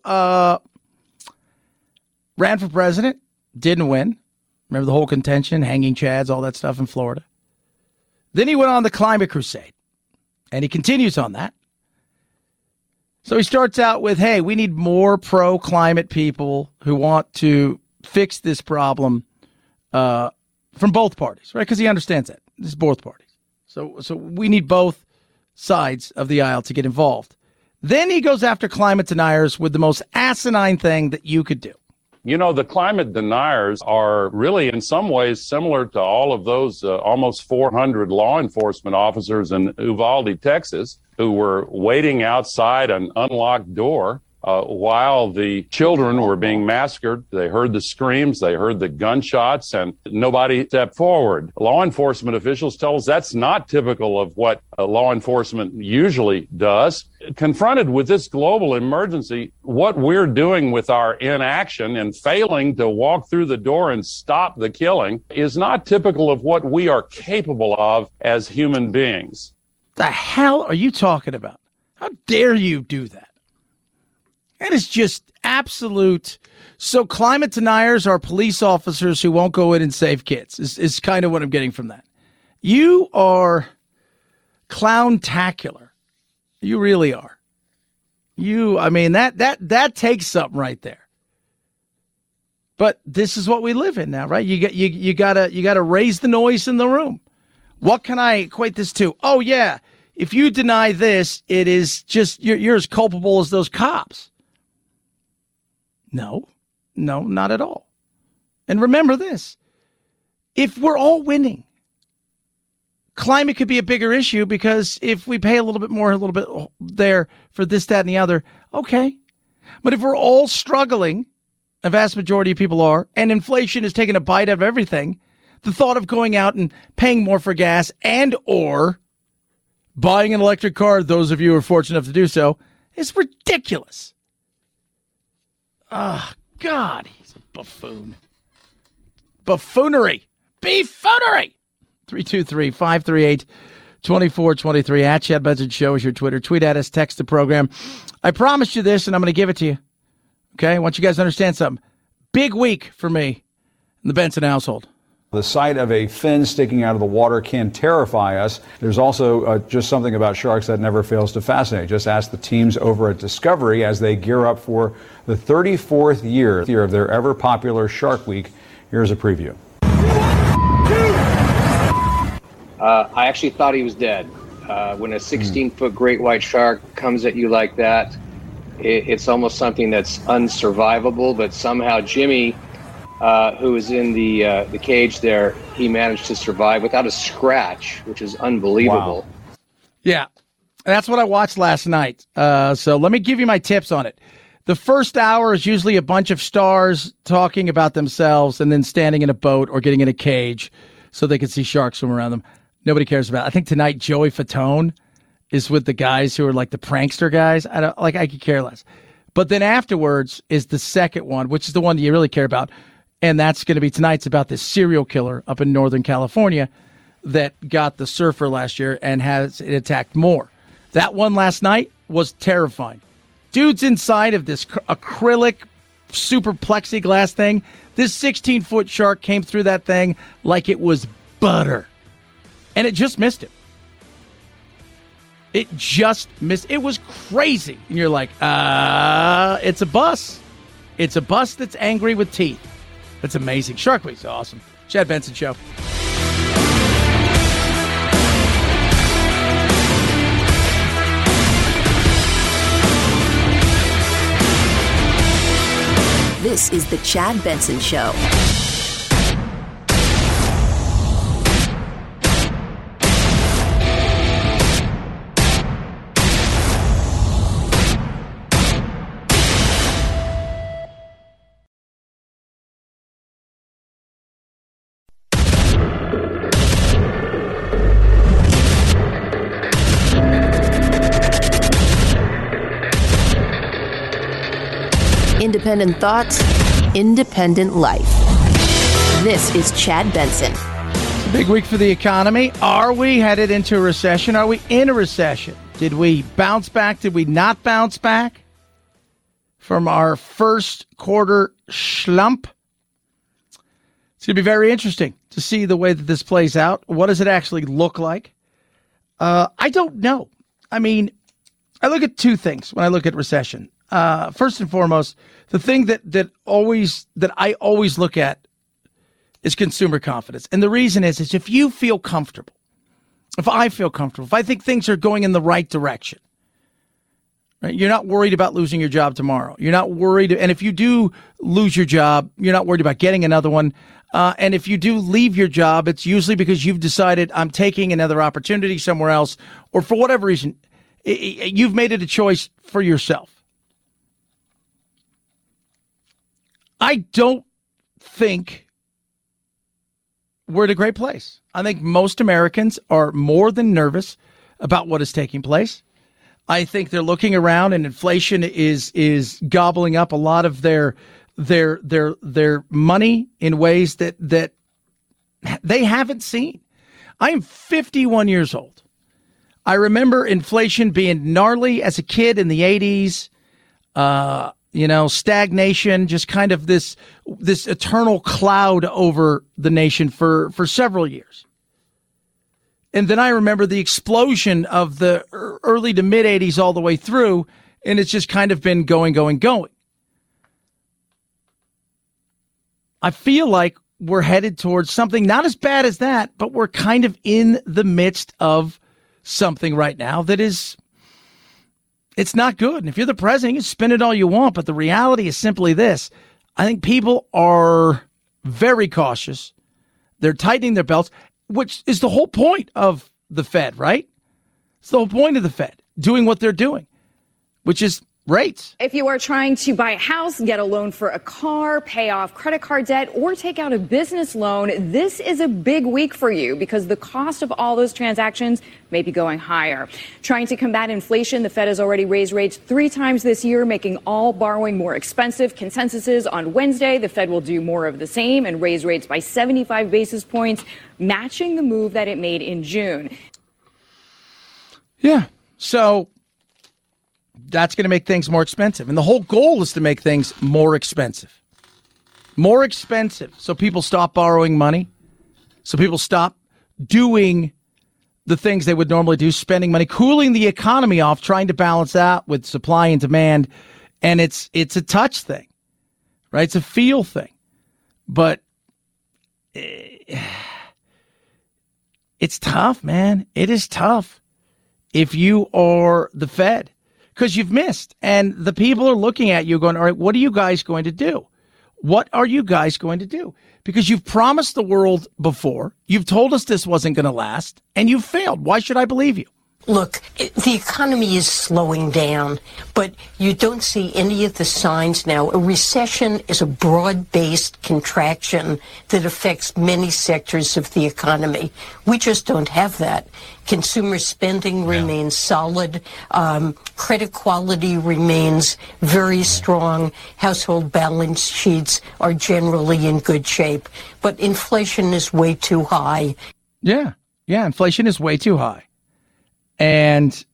ran for president, didn't win. Remember the whole contention, hanging chads, all that stuff in Florida. Then he went on the climate crusade. And he continues on that. So he starts out with, hey, we need more pro-climate people who want to fix this problem from both parties, right? Because he understands that. This is both parties. So we need both sides of the aisle to get involved. Then he goes after climate deniers with the most asinine thing that you could do. You know, the climate deniers are really in some ways similar to all of those almost 400 law enforcement officers in Uvalde, Texas, who were waiting outside an unlocked door while the children were being massacred. They heard the screams, they heard the gunshots, and nobody stepped forward. Law enforcement officials tell us that's not typical of what law enforcement usually does. Confronted with this global emergency, what we're doing with our inaction and failing to walk through the door and stop the killing is not typical of what we are capable of as human beings. The hell are you talking about? How dare you do that? That is just absolute. So climate deniers are police officers who won't go in and save kids is kind of what I'm getting from that. You are clown-tacular. You really are. That takes something right there. But this is what we live in now, right? You gotta raise the noise in the room. What can I equate this to? Oh yeah, if you deny this, it is just you're as culpable as those cops. No, not at all. And remember this, if we're all winning, climate could be a bigger issue because if we pay a little bit more, a little bit there for this, that, and the other, okay. But if we're all struggling, a vast majority of people are, and inflation is taking a bite out of everything, the thought of going out and paying more for gas and or buying an electric car, those of you who are fortunate enough to do so, is ridiculous. Oh, God, he's a buffoon. Buffoonery. Beefoonery. 323-538-2423. At Chad Benson Show is your Twitter. Tweet at us, text the program. I promised you this, and I'm going to give it to you. Okay? I want you guys to understand something. Big week for me in the Benson household. The sight of a fin sticking out of the water can terrify us. There's also just something about sharks that never fails to fascinate. Just ask the teams over at Discovery as they gear up for the 34th year of their ever popular Shark Week. Here's a preview. I actually thought he was dead. When a 16-foot great white shark comes at you like that, it's almost something that's unsurvivable, but somehow Jimmy, who was in the cage there, he managed to survive without a scratch, which is unbelievable. Wow. Yeah, that's what I watched last night. So let me give you my tips on it. The first hour is usually a bunch of stars talking about themselves and then standing in a boat or getting in a cage so they can see sharks swim around them. Nobody cares about it. I think tonight Joey Fatone is with the guys who are like the prankster guys. I could care less. But then afterwards is the second one, which is the one that you really care about. And that's going to be tonight's about this serial killer up in Northern California that got the surfer last year and has it attacked more. That one last night was terrifying. Dude's inside of this acrylic super plexiglass thing. This 16-foot shark came through that thing like it was butter. And it just missed him. It just missed. It was crazy. And you're like, it's a bus. It's a bus that's angry with teeth. That's amazing. Shark Week's awesome. Chad Benson Show. This is the Chad Benson Show. Independent thoughts, independent life. This is Chad Benson. Big week for the economy. Are we headed into a recession? Are we in a recession? Did we bounce back? Did we not bounce back from our first quarter slump? It's going to be very interesting to see the way that this plays out. What does it actually look like? I don't know. I mean, I look at two things when I look at recession. First and foremost, the thing that I always look at is consumer confidence. And the reason is if you feel comfortable, if I feel comfortable, if I think things are going in the right direction, right? You're not worried about losing your job tomorrow. You're not worried. And if you do lose your job, you're not worried about getting another one. And if you do leave your job, it's usually because you've decided I'm taking another opportunity somewhere else, or for whatever reason, you've made it a choice for yourself. I don't think we're in a great place. I think most Americans are more than nervous about what is taking place. I think they're looking around and inflation is gobbling up a lot of their money in ways that they haven't seen. I am 51 years old. I remember inflation being gnarly as a kid in the 80s. Stagnation, just kind of this eternal cloud over the nation for several years. And then I remember the explosion of the early to mid 80s all the way through, and it's just kind of been going. I feel like we're headed towards something not as bad as that, but we're kind of in the midst of something right now that is, it's not good. And if you're the president, you can spin it all you want, but the reality is simply this. I think people are very cautious. They're tightening their belts, which is the whole point of the Fed, right? It's the whole point of the Fed, doing what they're doing, which is rates. If you are trying to buy a house, get a loan for a car, pay off credit card debt, or take out a business loan, this is a big week for you because the cost of all those transactions may be going higher. Trying to combat inflation, the Fed has already raised rates 3 times this year, making all borrowing more expensive. Consensus is on Wednesday, the Fed will do more of the same and raise rates by 75 basis points, matching the move that it made in June. Yeah, so that's going to make things more expensive. And the whole goal is to make things more expensive. More expensive so people stop borrowing money So people stop doing the things they would normally do, spending money, cooling the economy off, trying to balance out with supply and demand. And it's a touch thing, right? It's a feel thing. But it's tough, man. It is tough if you are the Fed because you've missed. And the people are looking at you going, all right, what are you guys going to do? What are you guys going to do? Because you've promised the world before. You've told us this wasn't going to last, and you've failed. Why should I believe you? Look, the economy is slowing down, but you don't see any of the signs now. A recession is a broad-based contraction that affects many sectors of the economy. We just don't have that. Consumer spending remains solid. Credit quality remains very strong. Household balance sheets are generally in good shape. But inflation is way too high. Yeah, inflation is way too high. And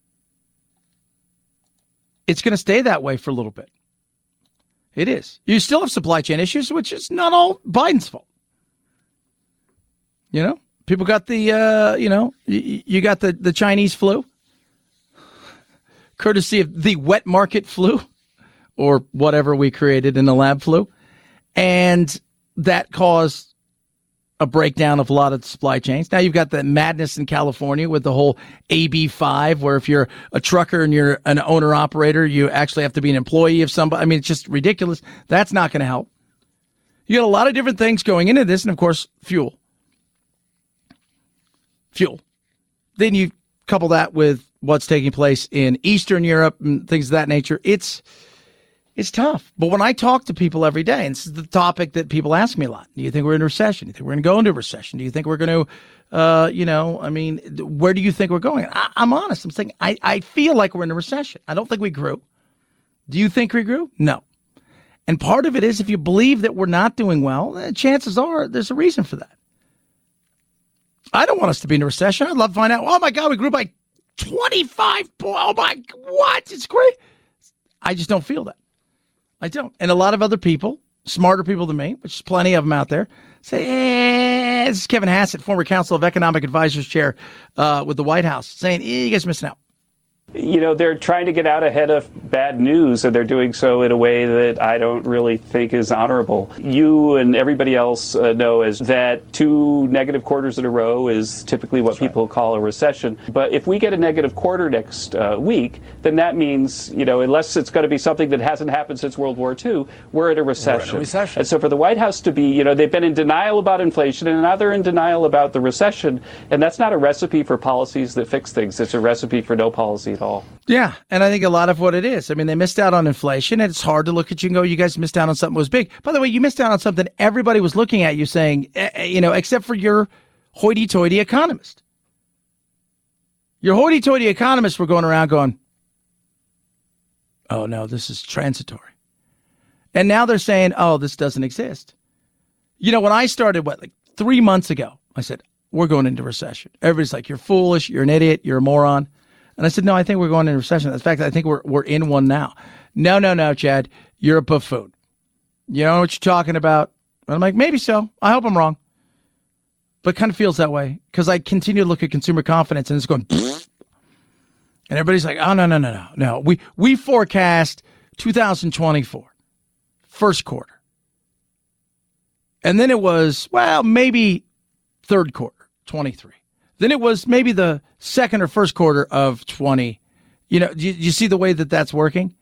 it's going to stay that way for a little bit. It is. You still have supply chain issues, which is not all Biden's fault. You know, people got the, you got the Chinese flu, courtesy of the wet market flu or whatever we created in the lab flu. And that caused a breakdown of a lot of supply chains. Now you've got the madness in California with the whole AB5, where if you're a trucker and you're an owner-operator, you actually have to be an employee of somebody. I mean, it's just ridiculous. That's not going to help. You got a lot of different things going into this, and of course, fuel. Then you couple that with what's taking place in Eastern Europe and things of that nature. It's tough. But when I talk to people every day, and this is the topic that people ask me a lot, do you think we're in a recession? Do you think we're going to go into a recession? Do you think we're going to, where do you think we're going? I'm honest. I'm saying I feel like we're in a recession. I don't think we grew. Do you think we grew? No. And part of it is if you believe that we're not doing well, chances are there's a reason for that. I don't want us to be in a recession. I'd love to find out, oh, my God, we grew by 25. Oh, my, what? It's great. I just don't feel that. I don't. And a lot of other people, smarter people than me, which is plenty of them out there, say, this is Kevin Hassett, former Council of Economic Advisors chair with the White House, saying, you guys are missing out. You know, they're trying to get out ahead of bad news, and they're doing so in a way that I don't really think is honorable. You and everybody else know is that 2 negative quarters in a row is typically what people call a recession. But if we get a negative quarter next week, then that means, unless it's going to be something that hasn't happened since World War II, we're in a recession. And so for the White House to be, they've been in denial about inflation, and now they're in denial about the recession. And that's not a recipe for policies that fix things. It's a recipe for no policy at all. Yeah, and I think a lot of what it is. I mean, they missed out on inflation, and it's hard to look at you and go, you guys missed out on something that was big. By the way, you missed out on something everybody was looking at you saying, except for your hoity-toity economist. Your hoity-toity economists were going around going, oh, no, this is transitory. And now they're saying, oh, this doesn't exist. When I started, 3 months ago, I said, we're going into recession. Everybody's like, you're foolish, you're an idiot, you're a moron. And I said, no, I think we're going into recession. In fact, I think we're in one now. No, Chad, you're a buffoon. You know what you're talking about? And I'm like, maybe so. I hope I'm wrong. But it kind of feels that way because I continue to look at consumer confidence and it's going, and everybody's like, oh, no. We forecast 2024, first quarter. And then it was, maybe third quarter, 23. Then it was maybe the second or first quarter of 20. Do you see the way that that's working?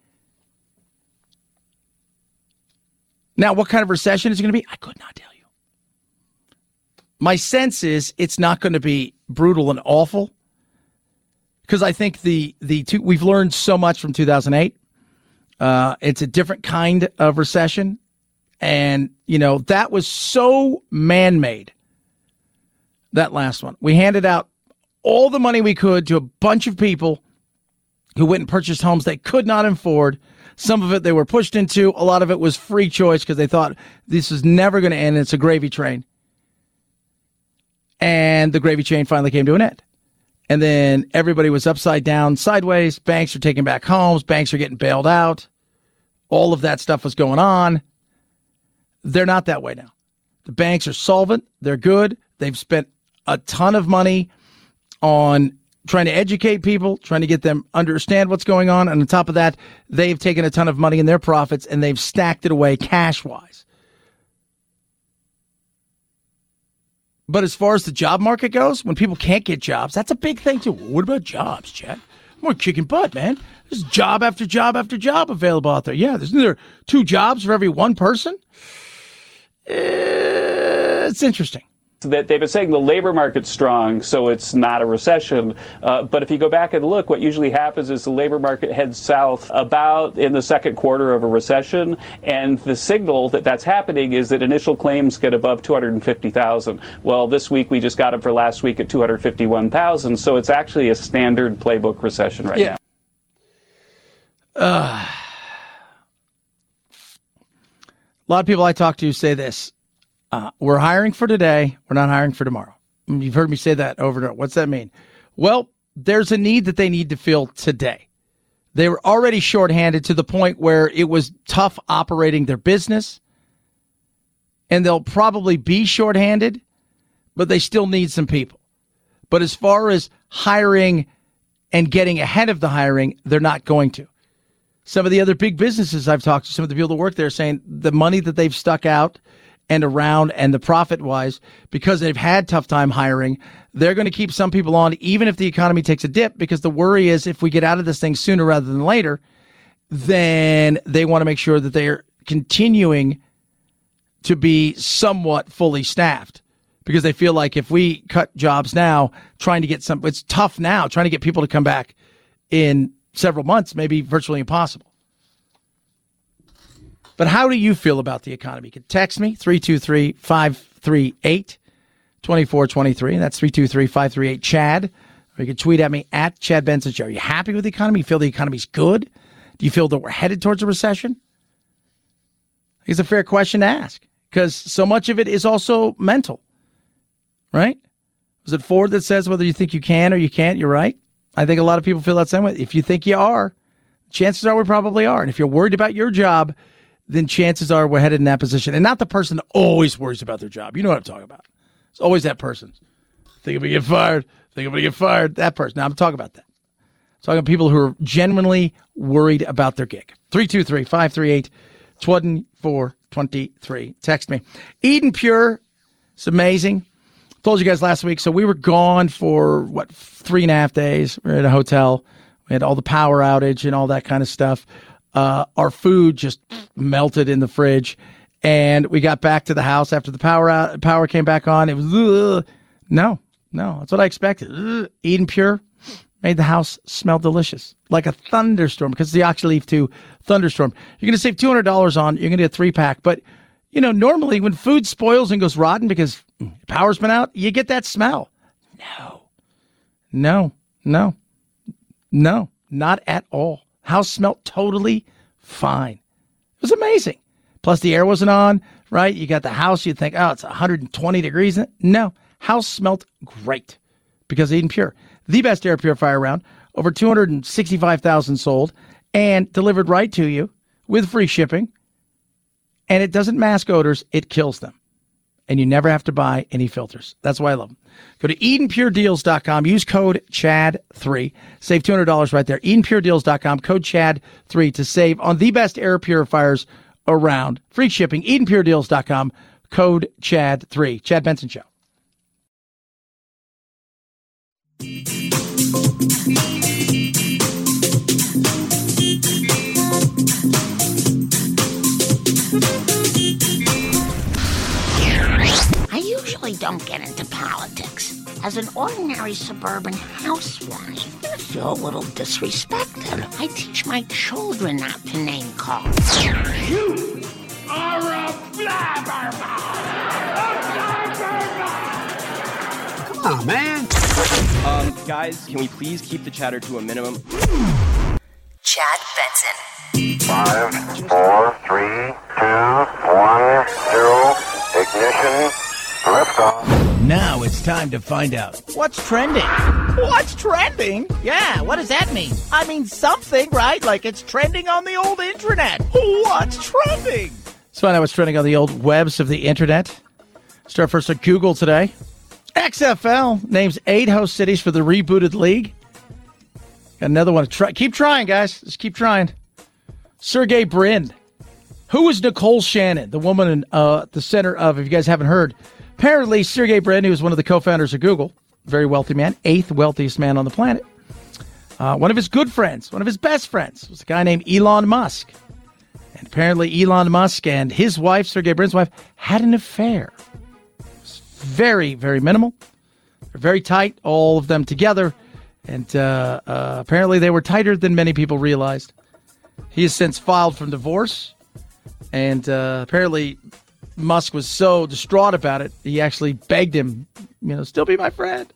Now, what kind of recession is it going to be? I could not tell you. My sense is it's not going to be brutal and awful because I think we've learned so much from 2008. It's a different kind of recession. And, that was so man-made. That last one. We handed out all the money we could to a bunch of people who went and purchased homes they could not afford. Some of it they were pushed into. A lot of it was free choice because they thought this is never going to end. It's a gravy train. And the gravy train finally came to an end. And then everybody was upside down, sideways. Banks are taking back homes. Banks are getting bailed out. All of that stuff was going on. They're not that way now. The banks are solvent. They're good. They've spent a ton of money on trying to educate people, trying to get them understand what's going on. And on top of that, they've taken a ton of money in their profits and they've stacked it away cash-wise. But as far as the job market goes, when people can't get jobs, that's a big thing too. What about jobs, Chad? More kicking butt, man. There's job after job after job available out there. Yeah, isn't there 2 jobs for every 1 person? It's interesting. That they've been saying the labor market's strong, so it's not a recession. But if you go back and look, what usually happens is the labor market heads south about in the second quarter of a recession, and the signal that that's happening is that initial claims get above 250,000. Well, this week we just got them for last week at 251,000, so it's actually a standard playbook recession right now. A lot of people I talk to say this. We're hiring for today. We're not hiring for tomorrow. You've heard me say that over and over. What's that mean? Well, there's a need that they need to fill today. They were already shorthanded to the point where it was tough operating their business. And they'll probably be shorthanded, but they still need some people. But as far as hiring and getting ahead of the hiring, they're not going to. Some of the other big businesses I've talked to, some of the people that work there, saying the money that they've stuck out and around and the profit-wise, because they've had tough time hiring, they're going to keep some people on even if the economy takes a dip, because the worry is if we get out of this thing sooner rather than later, then they want to make sure that they're continuing to be somewhat fully staffed, because they feel like if we cut jobs now, trying to get some, it's tough now, trying to get people to come back in several months may be virtually impossible. But how do you feel about the economy? You can text me, 323-538-2423. That's 323-538-CHAD. Or you can tweet at me, at Chad Benson Show. Are you happy with the economy? You feel the economy's good? Do you feel that we're headed towards a recession? It's a fair question to ask, because so much of it is also mental, right? Was it Ford that says whether you think you can or you can't, you're right? I think a lot of people feel that same way. If you think you are, chances are we probably are. And if you're worried about your job, then chances are we're headed in that position. And not the person that always worries about their job. You know what I'm talking about. It's always that person. Think I'm going to get fired. Think I'm going to get fired. That person. Now, I'm talking about that. I'm talking about people who are genuinely worried about their gig. 323-538-2423. Text me. Eden Pure. It's amazing. Told you guys last week. So we were gone for, 3.5 days. We were at a hotel. We had all the power outage and all that kind of stuff. Our food just melted in the fridge, and we got back to the house after the power came back on. It was no, that's what I expected. Eden Pure made the house smell delicious, like a thunderstorm, because it's the Oxyleaf 2 thunderstorm. You're going to save $200 on. You're going to get a 3-pack, but normally when food spoils and goes rotten because power's been out, you get that smell. No, not at all. House smelled totally fine. It was amazing. Plus the air wasn't on, right? You got the house, you'd think, it's 120 degrees in it. No, house smelled great because Eden Pure, the best air purifier around, over 265,000 sold and delivered right to you with free shipping. And it doesn't mask odors, it kills them. And you never have to buy any filters. That's why I love them. Go to EdenPureDeals.com. Use code CHAD3. Save $200 right there. EdenPureDeals.com. Code CHAD3 to save on the best air purifiers around. Free shipping. EdenPureDeals.com. Code CHAD3. Chad Benson Show. I usually don't get into politics. As an ordinary suburban housewife, I feel a little disrespected. I teach my children not to name call. You are a blabbermouth! Come on, man. Guys, can we please keep the chatter to a minimum? Chad Benson. 5, 4, 3, 2, 1, 0, ignition, liftoff. Now it's time to find out what's trending. What's trending? Yeah, what does that mean? I mean something, right? Like it's trending on the old internet. What's trending? Let's find out what's trending on the old webs of the internet. Start first at Google today. XFL names 8 host cities for the rebooted league. Got another one to try. Keep trying, guys. Just keep trying. Sergey Brin. Who is Nicole Shannon, the woman at the center of, if you guys haven't heard, apparently Sergey Brin, who was one of the co-founders of Google, very wealthy man, 8th wealthiest man on the planet. One of his good friends, one of his best friends, was a guy named Elon Musk. And apparently Elon Musk and his wife, Sergey Brin's wife, had an affair. Very, very minimal. They're very tight, all of them together. And apparently they were tighter than many people realized. He has since filed for divorce. And apparently Musk was so distraught about it, he actually begged him, still be my friend.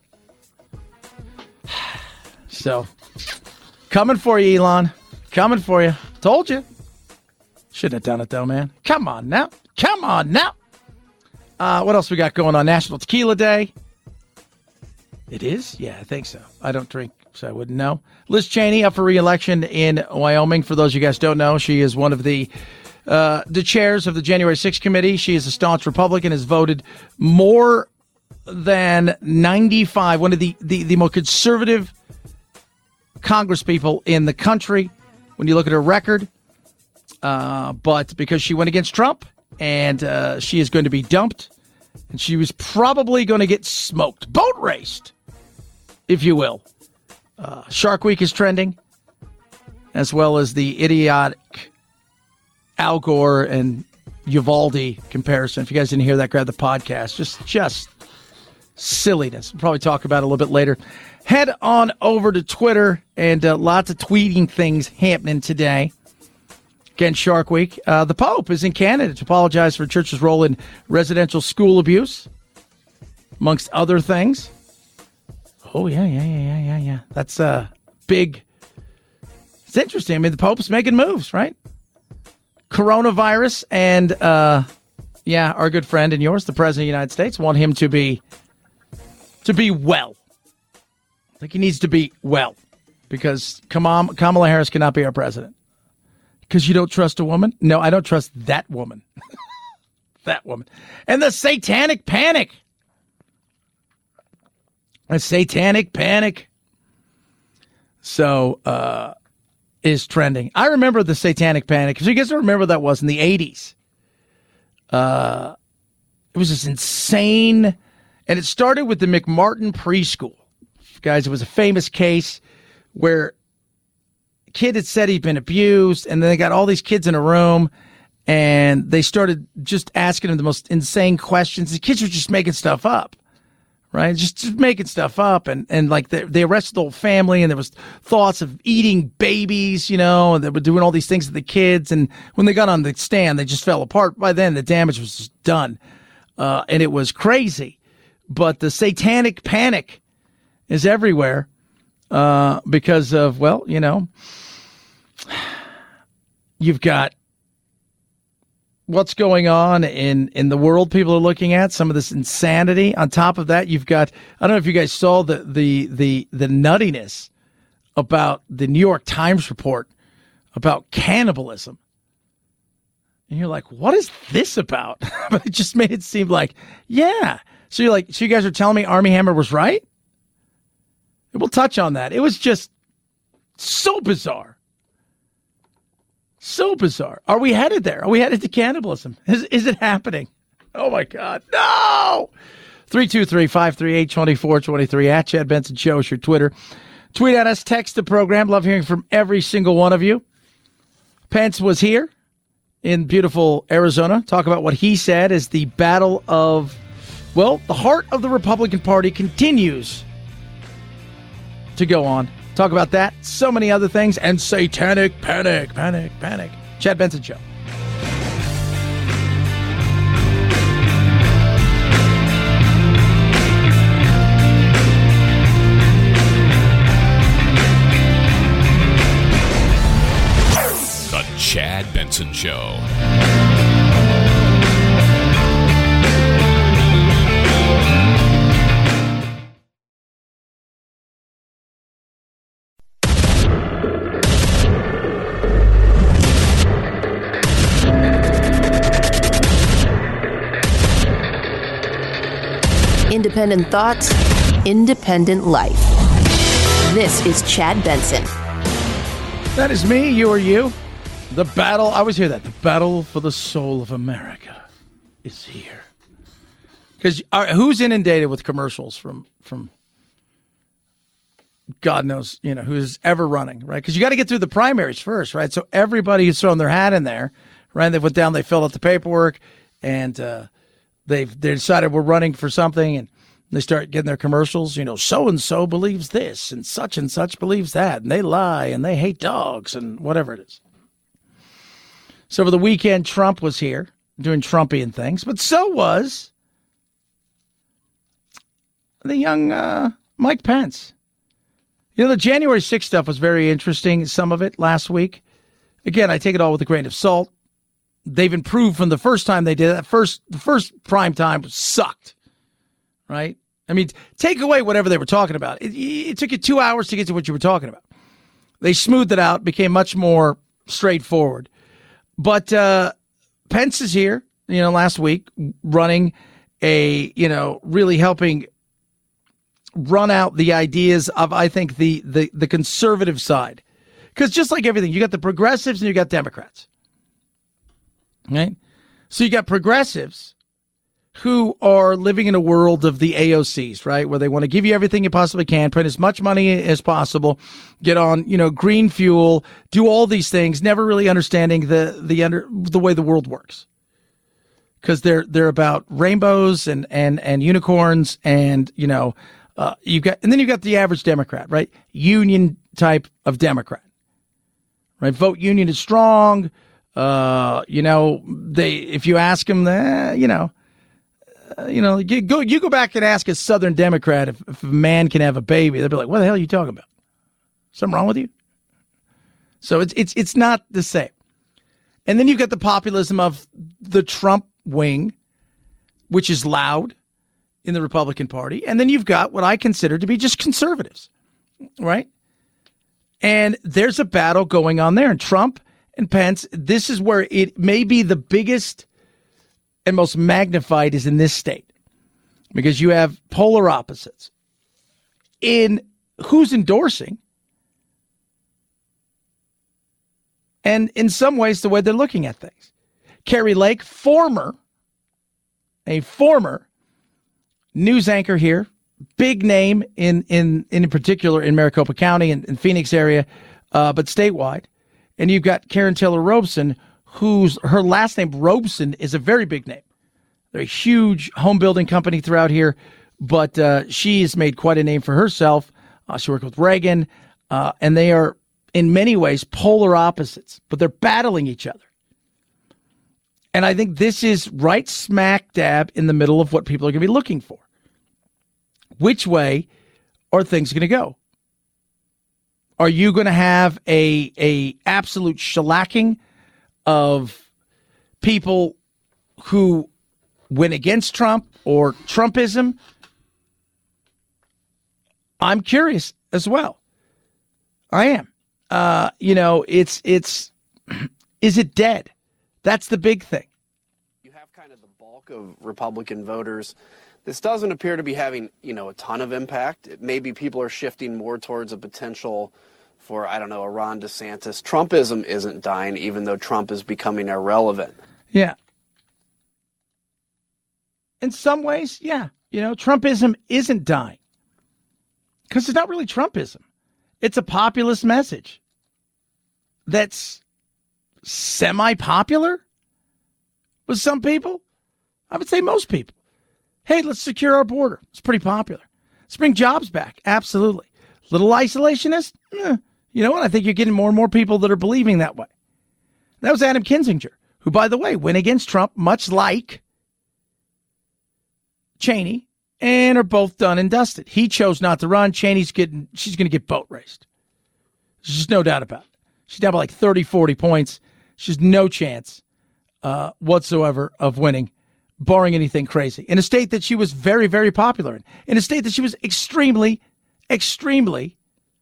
So, coming for you, Elon. Coming for you. Told you. Shouldn't have done it, though, man. Come on now. Come on now. What else we got going on? National Tequila Day. It is? Yeah, I think so. I don't drink, so I wouldn't know. Liz Cheney up for re-election in Wyoming. For those of you guys who don't know, she is one of the chairs of the January 6th committee. She is a staunch Republican, has voted more than 95, one of the more conservative congresspeople in the country when you look at her record. But because she went against Trump, and she is going to be dumped, and she was probably going to get smoked, boat raced, if you will. Shark Week is trending, as well as the idiotic Al Gore and Uvalde comparison. If you guys didn't hear that, grab the podcast. Just silliness. We'll probably talk about it a little bit later. Head on over to Twitter, and lots of tweeting things happening today. Again, Shark Week. The Pope is in Canada to apologize for church's role in residential school abuse, amongst other things. Oh, yeah. That's big. It's interesting. I mean, the Pope's making moves, right? Coronavirus and, our good friend and yours, the President of the United States, want him to be well. I think he needs to be well because Kamala Harris cannot be our president. Because you don't trust a woman? No, I don't trust that woman. That woman. And the satanic panic. A satanic panic. So, is trending. I remember the satanic panic. So you guys don't remember what that was in the 80s. It was this insane, and it started with the McMartin preschool. Guys, it was a famous case where a kid had said he'd been abused, and then they got all these kids in a room, and they started just asking him the most insane questions. The kids were just making stuff up. Right, just making stuff up, and like they arrested the whole family, and there was thoughts of eating babies, and they were doing all these things to the kids. And when they got on the stand, they just fell apart. By then, the damage was just done, and it was crazy. But the satanic panic is everywhere because of you've got what's going on in the world people are looking at, some of this insanity. On top of that, you've got, I don't know if you guys saw the nuttiness about the New York Times report about cannibalism. And you're like, what is this about? But it just made it seem like, yeah. So you guys are telling me Armie Hammer was right? We'll touch on that. It was just so bizarre. So bizarre. Are we headed there? Are we headed to cannibalism? Is it happening? Oh, my God. No! 323-538-2423 at Chad Benson Show is your Twitter. Tweet at us. Text the program. Love hearing from every single one of you. Pence was here in beautiful Arizona. Talk about what he said as the battle of, the heart of the Republican Party continues to go on. Talk about that, so many other things, and satanic panic. Chad Benson Show. The Chad Benson Show. Independent thoughts, independent life. This is Chad Benson. That is me, you or you. The battle, I always hear that, the battle for the soul of America is here. Because who's inundated with commercials from God knows, who's ever running, right? Because you got to get through the primaries first, right? So everybody who's thrown their hat in there, right? They went down, they filled out the paperwork, and they decided we're running for something, and they start getting their commercials. So-and-so believes this, and such believes that, and they lie, and they hate dogs, and whatever it is. So over the weekend, Trump was here doing Trumpian things, but so was the young Mike Pence. The January 6th stuff was very interesting, some of it last week. Again, I take it all with a grain of salt. They've improved from the first time they did it. The first prime time sucked, right? I mean, take away whatever they were talking about. It took you 2 hours to get to what you were talking about. They smoothed it out, became much more straightforward. But Pence is here, last week, running really helping run out the ideas of, I think, the conservative side. Because just like everything, you got the progressives and you got Democrats. Right? So you got progressives who are living in a world of the AOCs, right? Where they want to give you everything you possibly can, print as much money as possible, get on, green fuel, do all these things, never really understanding the way the world works. Because they're about rainbows and unicorns and, you've got the average Democrat, right? Union type of Democrat, right? Vote union is strong. If you ask them, you go back and ask a Southern Democrat if a man can have a baby, they'll be like, "What the hell are you talking about? Something wrong with you?" So it's not the same. And then you've got the populism of the Trump wing, which is loud in the Republican Party. And then you've got what I consider to be just conservatives, right? And there's a battle going on there. And Trump and Pence, this is where it may be the biggest and most magnified is in this state. Because you have polar opposites in who's endorsing and in some ways the way they're looking at things. Carrie Lake, a former news anchor here, big name in particular in Maricopa County and Phoenix area, but statewide. And you've got Karen Taylor Robeson, her last name Robeson is a very big name. They're a huge home building company throughout here, but she has made quite a name for herself. She worked with Reagan, and they are in many ways polar opposites, but they're battling each other. And I think this is right smack dab in the middle of what people are going to be looking for. Which way are things going to go? Are you going to have a absolute shellacking of people who went against Trump or Trumpism? I'm curious as well. I am. Is it dead? That's the big thing. You have kind of the bulk of Republican voters. This doesn't appear to be having, a ton of impact. Maybe people are shifting more towards a potential for, a Ron DeSantis. Trumpism isn't dying, even though Trump is becoming irrelevant. Yeah. In some ways, yeah. Trumpism isn't dying. Because it's not really Trumpism. It's a populist message that's semi-popular with some people. I would say most people. Hey, let's secure our border. It's pretty popular. Let's bring jobs back. Absolutely. Little isolationist? You know what? I think you're getting more and more people that are believing that way. That was Adam Kinzinger, who, by the way, went against Trump, much like Cheney, and are both done and dusted. He chose not to run. She's going to get boat raced. There's just no doubt about it. She's down by like 30, 40 points. She's no chance whatsoever of winning, barring anything crazy. In a state that she was very, very popular in a state that she was extremely, extremely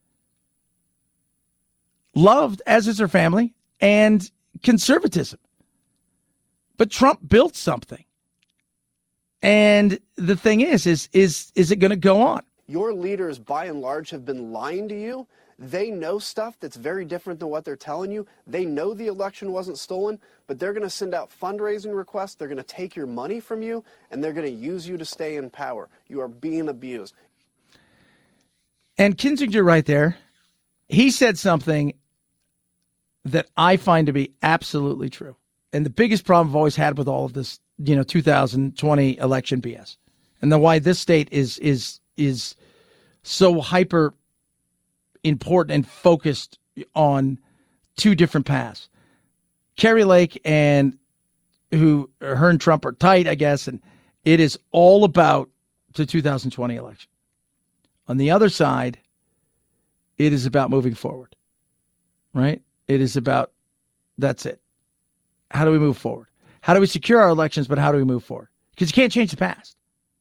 loved, as is her family, and conservatism. But Trump built something And the thing is it going to go on? Your leaders, by and large, have been lying to you. They know stuff that's very different than what they're telling you. They know the election wasn't stolen, but they're going to send out fundraising requests. They're going to take your money from you, and they're going to use you to stay in power. You are being abused. And Kinzinger right there, he said something that I find to be absolutely true. And the biggest problem I've always had with all of this, 2020 election BS, and then why this state is so hyper important and focused on two different paths. Kari Lake and her and Trump are tight, I guess, and it is all about the 2020 election. On the other side, it is about moving forward, right? It is about, that's it. How do we move forward? How do we secure our elections, but how do we move forward? Because you can't change the past.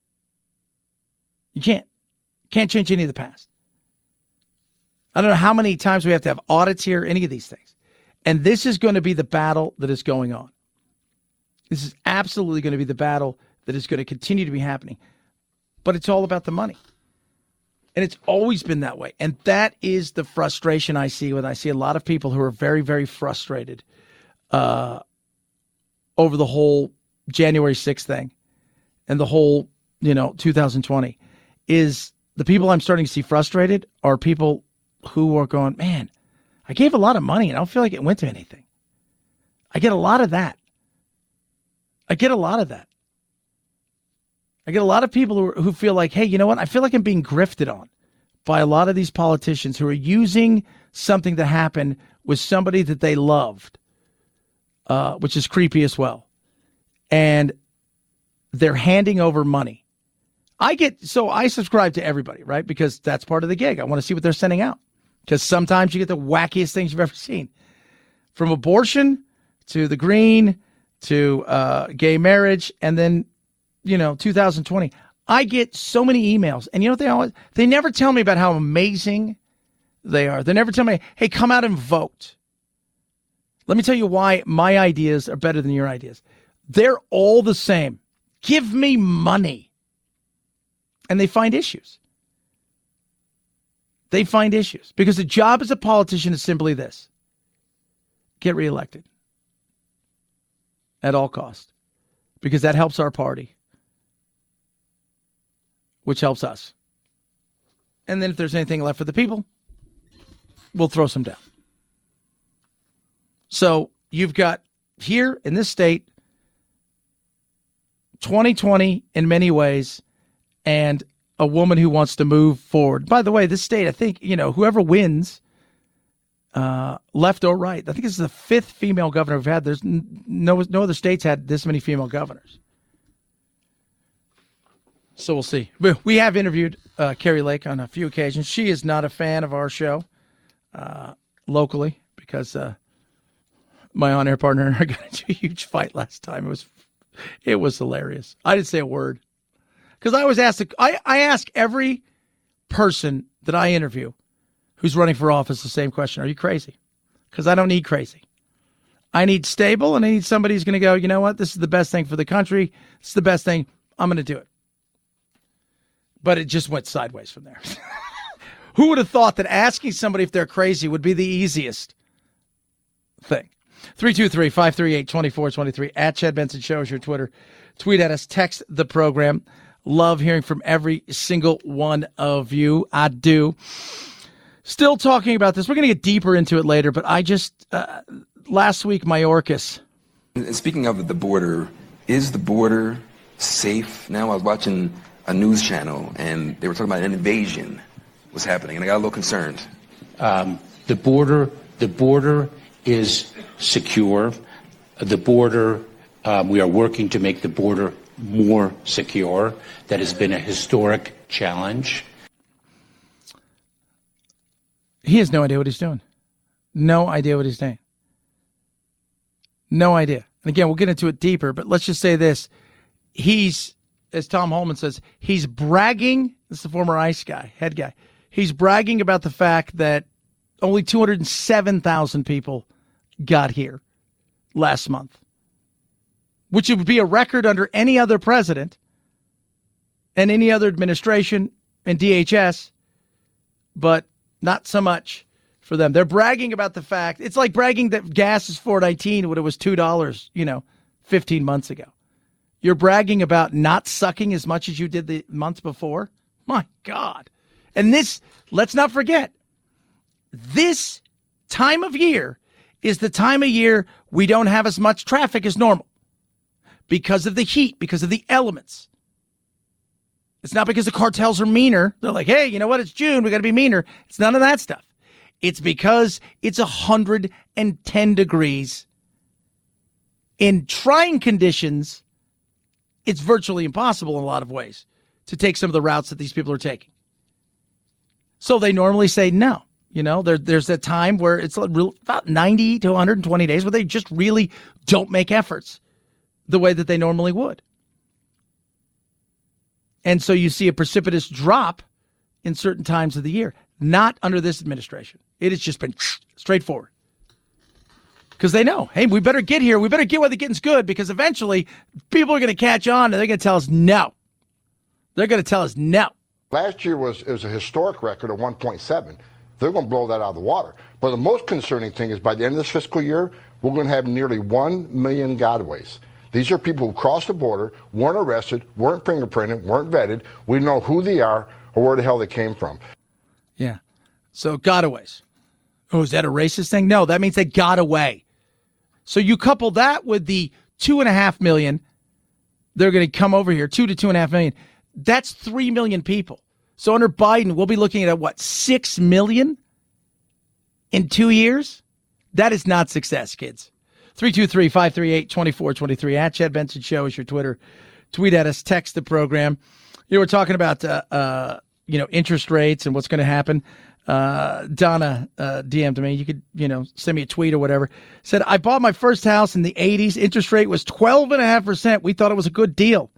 You can't. Can't change any of the past. I don't know how many times we have to have audits here, any of these things. And this is going to be the battle that is going on. This is absolutely going to be the battle that is going to continue to be happening. But it's all about the money. And it's always been that way. And that is the frustration I see when I see a lot of people who are very, very frustrated over the whole January 6th thing and the whole, 2020 is the people I'm starting to see frustrated are people who are going, man, I gave a lot of money and I don't feel like it went to anything. I get a lot of that. I get a lot of people who feel like, hey, you know what? I feel like I'm being grifted on by a lot of these politicians who are using something that happened with somebody that they loved, which is creepy as well. And they're handing over money. I subscribe to everybody, right? Because that's part of the gig. I want to see what they're sending out. Because sometimes you get the wackiest things you've ever seen. From abortion to the green to gay marriage and then, 2020. I get so many emails. And you know what they never tell me about how amazing they are. They never tell me, hey, come out and vote. Let me tell you why my ideas are better than your ideas. They're all the same. Give me money. And they find issues. They find issues. Because the job as a politician is simply this. Get reelected. At all costs. Because that helps our party. Which helps us. And then if there's anything left for the people, we'll throw some down. So you've got here in this state, 2020 in many ways, and a woman who wants to move forward. By the way, this state, I think, whoever wins, left or right, I think this is the 5th female governor we've had. There's no other states had this many female governors. So we'll see. We have interviewed Kari Lake on a few occasions. She is not a fan of our show locally because my on-air partner and I got into a huge fight last time. It was hilarious. I didn't say a word. Because I always I ask every person that I interview who's running for office the same question. Are you crazy? Because I don't need crazy. I need stable, and I need somebody who's going to go, you know what? This is the best thing for the country. It's the best thing. I'm going to do it. But it just went sideways from there. Who would have thought that asking somebody if they're crazy would be the easiest thing? 323-538-2423 at Chad Benson Show is your Twitter. Tweet at us. Text the program. Love hearing from every single one of you. I do. Still talking about this. We're going to get deeper into it later, but I just, last week, Mayorkas. And speaking of the border, is the border safe? Now I was watching a news channel, and they were talking about an invasion was happening, and I got a little concerned. The border is secure. The border, we are working to make the border more secure. That has been a historic challenge. He has no idea what he's doing. No idea what he's doing. No idea. And again, we'll get into it deeper, but let's just say this. He's, as Tom Holman says, he's bragging. This is the former ICE guy, head guy. He's bragging about the fact that only 207,000 people got here last month, which would be a record under any other president and any other administration and DHS, but not so much for them. They're bragging about the fact, it's like bragging that gas is $4.19 when it was $2, 15 months ago. You're bragging about not sucking as much as you did the month before? My God. And this, let's not forget, this time of year is the time of year we don't have as much traffic as normal because of the heat, because of the elements. It's not because the cartels are meaner. They're like, hey, you know what? It's June. We got to be meaner. It's none of that stuff. It's because it's 110 degrees. In trying conditions, it's virtually impossible in a lot of ways to take some of the routes that these people are taking. So they normally say no. There's a time where it's about 90 to 120 days where they just really don't make efforts the way that they normally would. And so you see a precipitous drop in certain times of the year. Not under this administration. It has just been straightforward. Because they know, hey, we better get here. We better get where the getting's good, because eventually people are going to catch on and they're going to tell us no. They're going to tell us no. Last year was a historic record of 1.7. They're going to blow that out of the water. But the most concerning thing is by the end of this fiscal year, we're going to have nearly 1 million gotaways. These are people who crossed the border, weren't arrested, weren't fingerprinted, weren't vetted. We know who they are or where the hell they came from. Yeah. So gotaways. Oh, is that a racist thing? No, that means they got away. So you couple that with the 2.5 million, they're going to come over here, 2 to 2.5 million. That's 3 million people. So under Biden, we'll be looking at 6 million in 2 years? That is not success, kids. 323-538-2423 at Chad Benson Show is your Twitter. Tweet at us, text the program. We're talking about, interest rates and what's going to happen. Donna DM'd me. You could, send me a tweet or whatever. Said, I bought my first house in the 80s. Interest rate was 12.5%. We thought it was a good deal.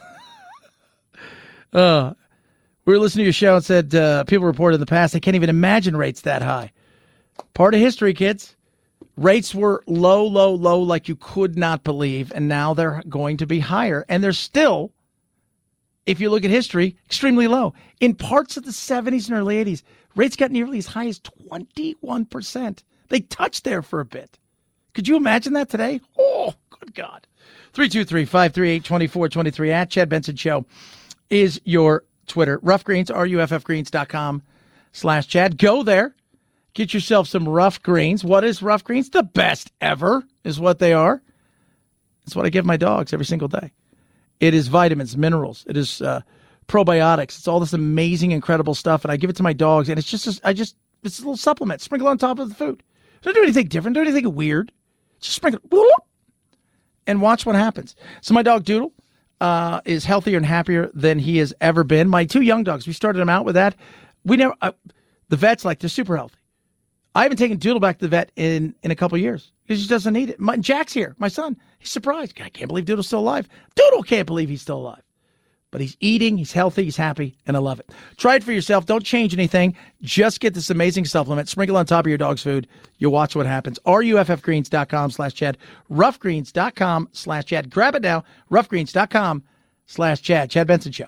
We were listening to your show and said people reported in the past they can't even imagine rates that high. Part of history, kids. Rates were low like you could not believe, and now they're going to be higher. And they're still, if you look at history, extremely low. In parts of the 70s and early 80s, rates got nearly as high as 21%. They touched there for a bit. Could you imagine that today? Oh, good God. 323-538-2423 at Chad Benson Show is your Twitter. Rough Greens, ruffgreens.com/Chad. Go there. Get yourself some Rough Greens. What is Rough Greens? The best ever is what they are. It's what I give my dogs every single day. It is vitamins, minerals. It is probiotics. It's all this amazing, incredible stuff. And I give it to my dogs. And it's just, it's a little supplement. Sprinkle on top of the food. Don't do anything different. Don't do anything weird. Just sprinkle. And watch what happens. So my dog Doodle is healthier and happier than he has ever been. My 2 young dogs, we started them out with that. The vet's like, they're super healthy. I haven't taken Doodle back to the vet in a couple of years because he doesn't need it. Jack's here, my son. He's surprised. I can't believe Doodle's still alive. Doodle can't believe he's still alive. But he's eating, he's healthy, he's happy, and I love it. Try it for yourself. Don't change anything. Just get this amazing supplement. Sprinkle on top of your dog's food. You'll watch what happens. ruffgreens.com/Chad. ruffgreens.com/Chad. Grab it now. ruffgreens.com/Chad. Chad Benson Show.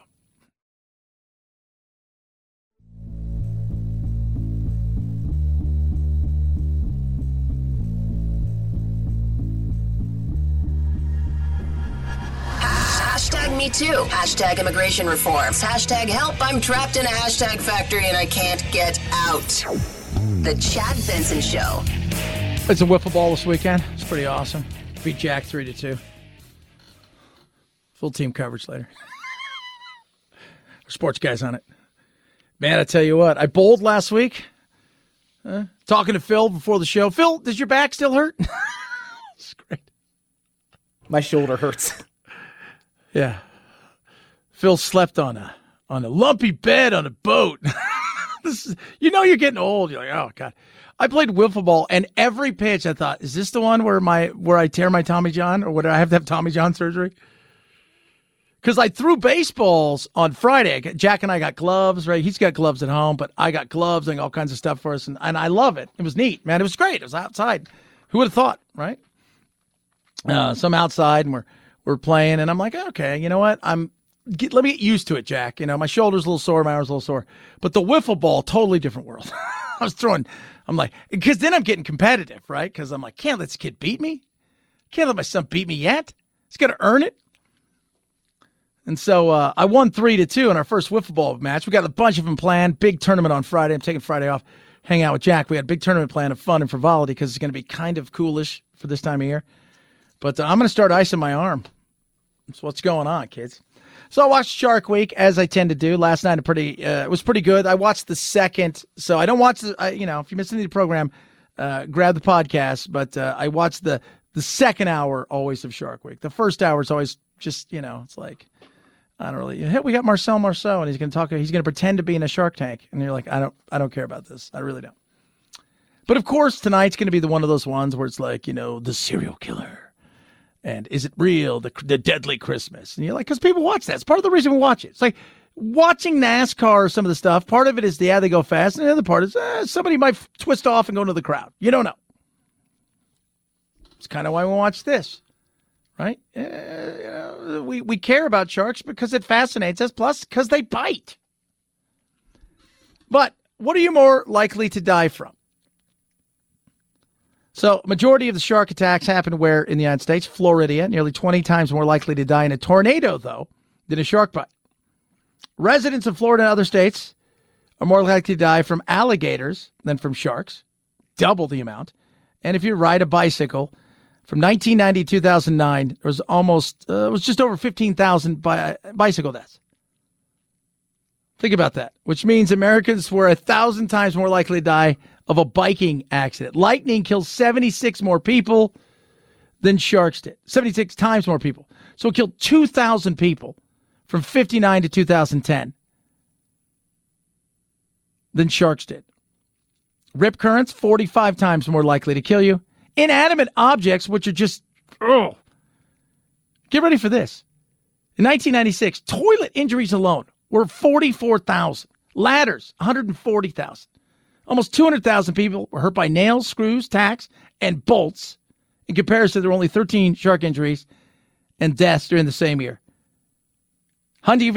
Hashtag me too. Hashtag immigration reforms. Hashtag help. I'm trapped in a hashtag factory and I can't get out. The Chad Benson Show. It's a wiffle ball this weekend. It's pretty awesome. Beat Jack 3-2. Full team coverage later. Sports guys on it. Man, I tell you what, I bowled last week. Talking to Phil before the show. Phil, does your back still hurt? It's great. My shoulder hurts. Yeah. Phil slept on a lumpy bed on a boat. You're getting old. You're like, oh, God. I played wiffle ball, and every pitch I thought, is this the one where I tear my Tommy John, or would I have to have Tommy John surgery? Because I threw baseballs on Friday. Jack and I got gloves, right? He's got gloves at home, but I got gloves and all kinds of stuff for us, and I love it. It was neat, man. It was great. It was outside. Who would have thought, right? So I'm outside, and we're playing, and I'm like, okay, you know what? I'm let me get used to it, Jack. You know, my shoulder's a little sore, my arm's a little sore. But the wiffle ball, totally different world. I'm like, because then I'm getting competitive, right? Because I'm like, can't let this kid beat me. Can't let my son beat me yet. He's got to earn it. And so I won 3-2 in our first wiffle ball match. We got a bunch of them planned. Big tournament on Friday. I'm taking Friday off, hang out with Jack. We had a big tournament plan of fun and frivolity because it's going to be kind of coolish for this time of year. But I'm going to start icing my arm. That's what's going on, kids. So I watched Shark Week, as I tend to do. Last night, it was pretty good. I watched the second. So I don't watch if you miss any of the program, grab the podcast. But I watched the second hour always of Shark Week. The first hour is always just, it's like, I don't really. We got Marcel Marceau, and he's going to talk. He's going to pretend to be in a Shark Tank, and you're like, I don't care about this. I really don't. But of course, tonight's going to be one of those ones where it's like, the serial killer, and is it real? The deadly Christmas, and you're like, because people watch that. It's part of the reason we watch it. It's like watching NASCAR or some of the stuff. Part of it is they go fast, and the other part is somebody might twist off and go into the crowd. You don't know. It's kind of why we watch this. Right? We care about sharks because it fascinates us, plus because they bite. But what are you more likely to die from? So, majority of the shark attacks happen where in the United States? Florida, nearly 20 times more likely to die in a tornado, though, than a shark bite. Residents of Florida and other states are more likely to die from alligators than from sharks, double the amount. And if you ride a bicycle, from 1990 to 2009, there was it was just over 15,000 bicycle deaths. Think about that, which means Americans were 1,000 times more likely to die of a biking accident. Lightning killed 76 more people than sharks did. 76 times more people. So it killed 2,000 people from 59 to 2010 than sharks did. Rip currents, 45 times more likely to kill you. Inanimate objects, which are just, get ready for this. In 1996, toilet injuries alone were 44,000. Ladders, 140,000. Almost 200,000 people were hurt by nails, screws, tacks, and bolts. In comparison, there were only 13 shark injuries and deaths during the same year. Hunting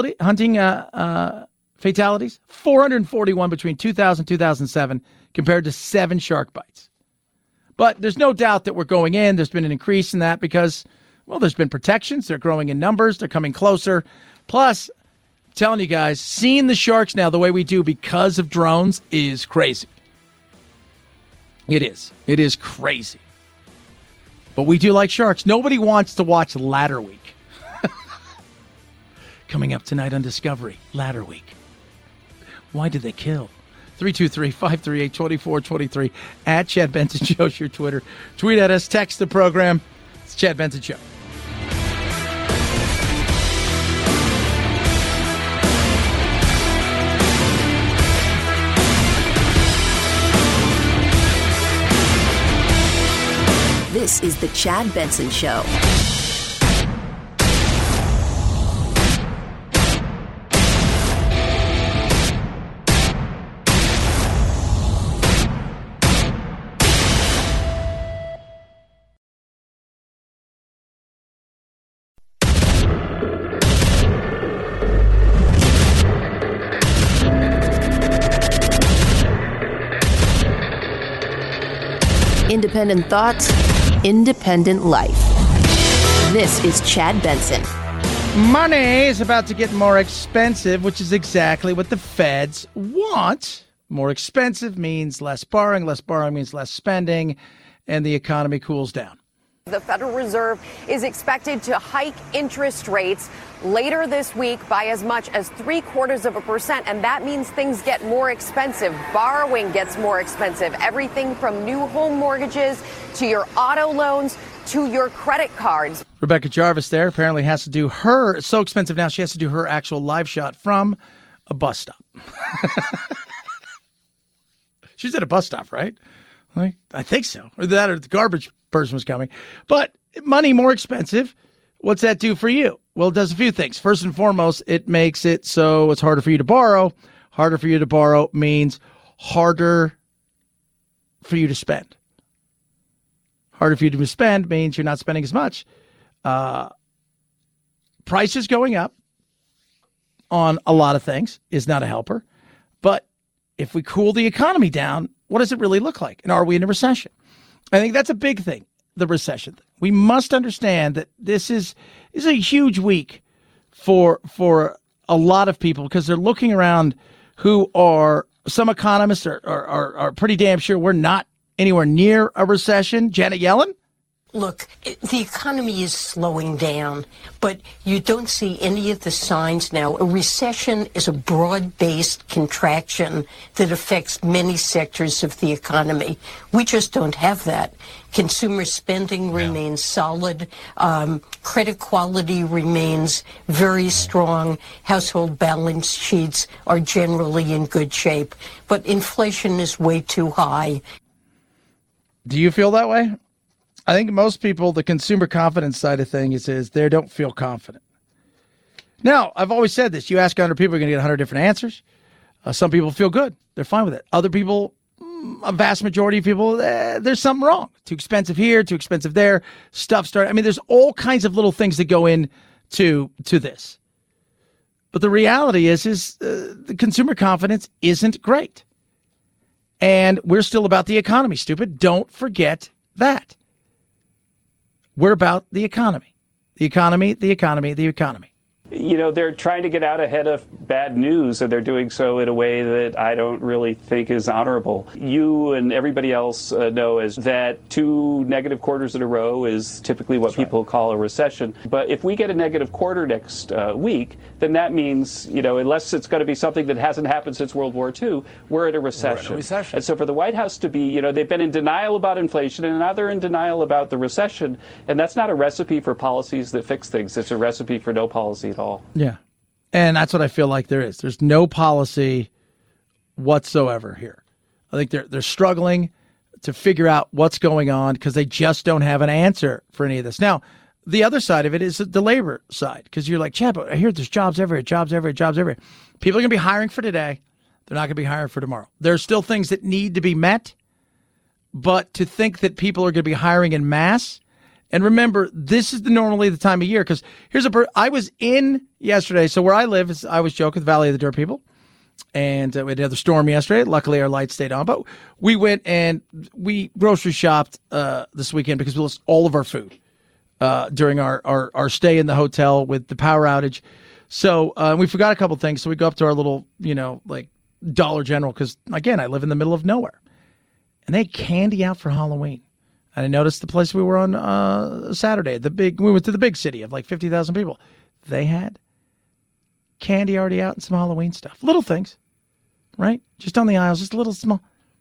fatalities, 441 between 2000 and 2007, compared to 7 shark bites. But there's no doubt that we're going in. There's been an increase in that because, there's been protections. They're growing in numbers. They're coming closer. Plus, I'm telling you guys, seeing the sharks now the way we do because of drones is crazy. It is. It is crazy. But we do like sharks. Nobody wants to watch Ladder Week. Coming up tonight on Discovery, Ladder Week. Why did they kill? 323-538-2423 at Chad Benson Show's your Twitter. Tweet at us, text the program. It's Chad Benson Show. This is the Chad Benson Show. Independent thoughts, independent life. This is Chad Benson. Money is about to get more expensive, which is exactly what the feds want. More expensive means less borrowing. Less borrowing means less spending, and the economy cools down. The Federal Reserve is expected to hike interest rates later this week by as much as 0.75%, and that means things get more expensive. Borrowing gets more expensive. Everything from new home mortgages to your auto loans to your credit cards. Rebecca Jarvis there apparently has to do it's so expensive now she has to do her actual live shot from a bus stop. She's at a bus stop, right? I think so. Or that or the garbage person was coming. But money more expensive. What's that do for you? Well, it does a few things. First and foremost, it makes it so it's harder for you to borrow. Harder for you to borrow means harder for you to spend. Harder for you to spend means you're not spending as much. Prices going up on a lot of things is not a helper. But if we cool the economy down, what does it really look like? And are we in a recession? I think that's a big thing, the recession thing. We must understand that this is a huge week for a lot of people because they're looking around who are, some economists are pretty damn sure we're not anywhere near a recession. Janet Yellen? Look, the economy is slowing down, but you don't see any of the signs now. A recession is a broad-based contraction that affects many sectors of the economy. We just don't have that. Consumer spending remains solid. Credit quality remains very strong. Household balance sheets are generally in good shape. But inflation is way too high. Do you feel that way? I think most people, the consumer confidence side of things is they don't feel confident. Now, I've always said this. You ask 100 people, you're going to get 100 different answers. Some people feel good. They're fine with it. Other people, a vast majority of people, there's something wrong. Too expensive here, too expensive there. I mean, there's all kinds of little things that go into this. But the reality is the consumer confidence isn't great. And we're still about the economy, stupid. Don't forget that. We're about the economy. The economy, the economy, the economy. You know, they're trying to get out ahead of bad news, and they're doing so in a way that I don't really think is honorable. You and everybody else know is that 2 negative quarters in a row is typically what people call a recession. But if we get a negative quarter next week, then that means, you know, unless it's going to be something that hasn't happened since World War II, we're in a recession. And so for the White House to be, you know, they've been in denial about inflation, and now they're in denial about the recession. And that's not a recipe for policies that fix things. It's a recipe for no policy at all. Yeah. And that's what I feel like there is. There's no policy whatsoever here. I think they're struggling to figure out what's going on because they just don't have an answer for any of this. Now, the other side of it is the labor side, because you're like, Chad, I hear there's jobs everywhere. People are going to be hiring for today. They're not going to be hiring for tomorrow. There's still things that need to be met, but to think that people are going to be hiring in mass. And remember, this is normally the time of year, because I was in yesterday. So where I live, I was joking, the Valley of the Dirt People. And we had another storm yesterday. Luckily, our lights stayed on. But we went and we grocery shopped this weekend because we lost all of our food during our stay in the hotel with the power outage. So we forgot a couple things. So we go up to our little, like Dollar General, because, again, I live in the middle of nowhere. And they had candy out for Halloween. And I noticed the place we were on Saturday, we went to the big city of like 50,000 people. They had candy already out and some Halloween stuff. Little things, right? Just on the aisles, just a little small.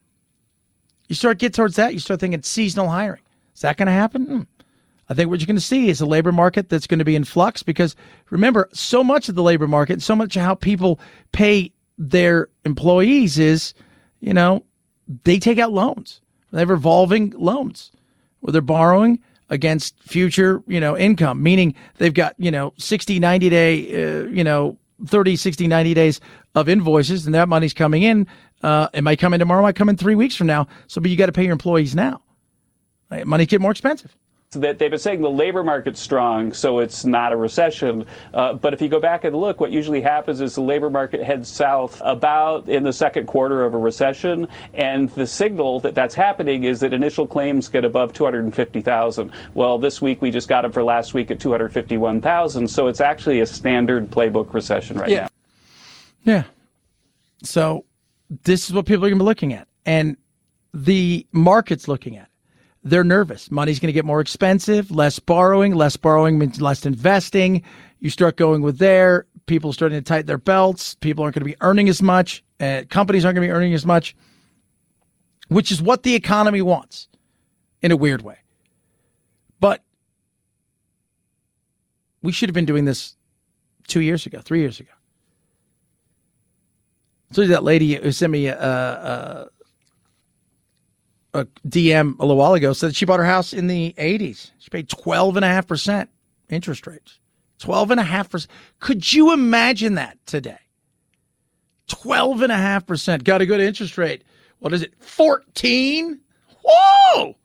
You get towards that, you start thinking seasonal hiring. Is that going to happen? I think what you're going to see is a labor market that's going to be in flux, because remember, so much of the labor market, so much of how people pay their employees is, they take out loans. They have revolving loans where they're borrowing against future, income, meaning they've got, 60, 90 day, 30, 60, 90 days of invoices, and that money's coming in. It might come in tomorrow, might come in 3 weeks from now. But you got to pay your employees now. Right? Money get more expensive. That they've been saying the labor market's strong, so it's not a recession. But if you go back and look, what usually happens is the labor market heads south about in the second quarter of a recession, and the signal that that's happening is that initial claims get above 250,000. Well, this week we just got them for last week at 251,000, so it's actually a standard playbook recession right now. Yeah. So this is what people are going to be looking at, and the market's looking at. They're nervous. Money's going to get more expensive, less borrowing. Less borrowing means less investing. You start going with there. People are starting to tighten their belts. People aren't going to be earning as much. Companies aren't going to be earning as much, which is what the economy wants in a weird way. But we should have been doing this 2 years ago, 3 years ago. So that lady who sent me a DM a little while ago said she bought her house in the 80s. She paid 12.5% interest rates. 12.5%. Could you imagine that today? 12.5%. Got a good interest rate. What is it? 14? Whoa!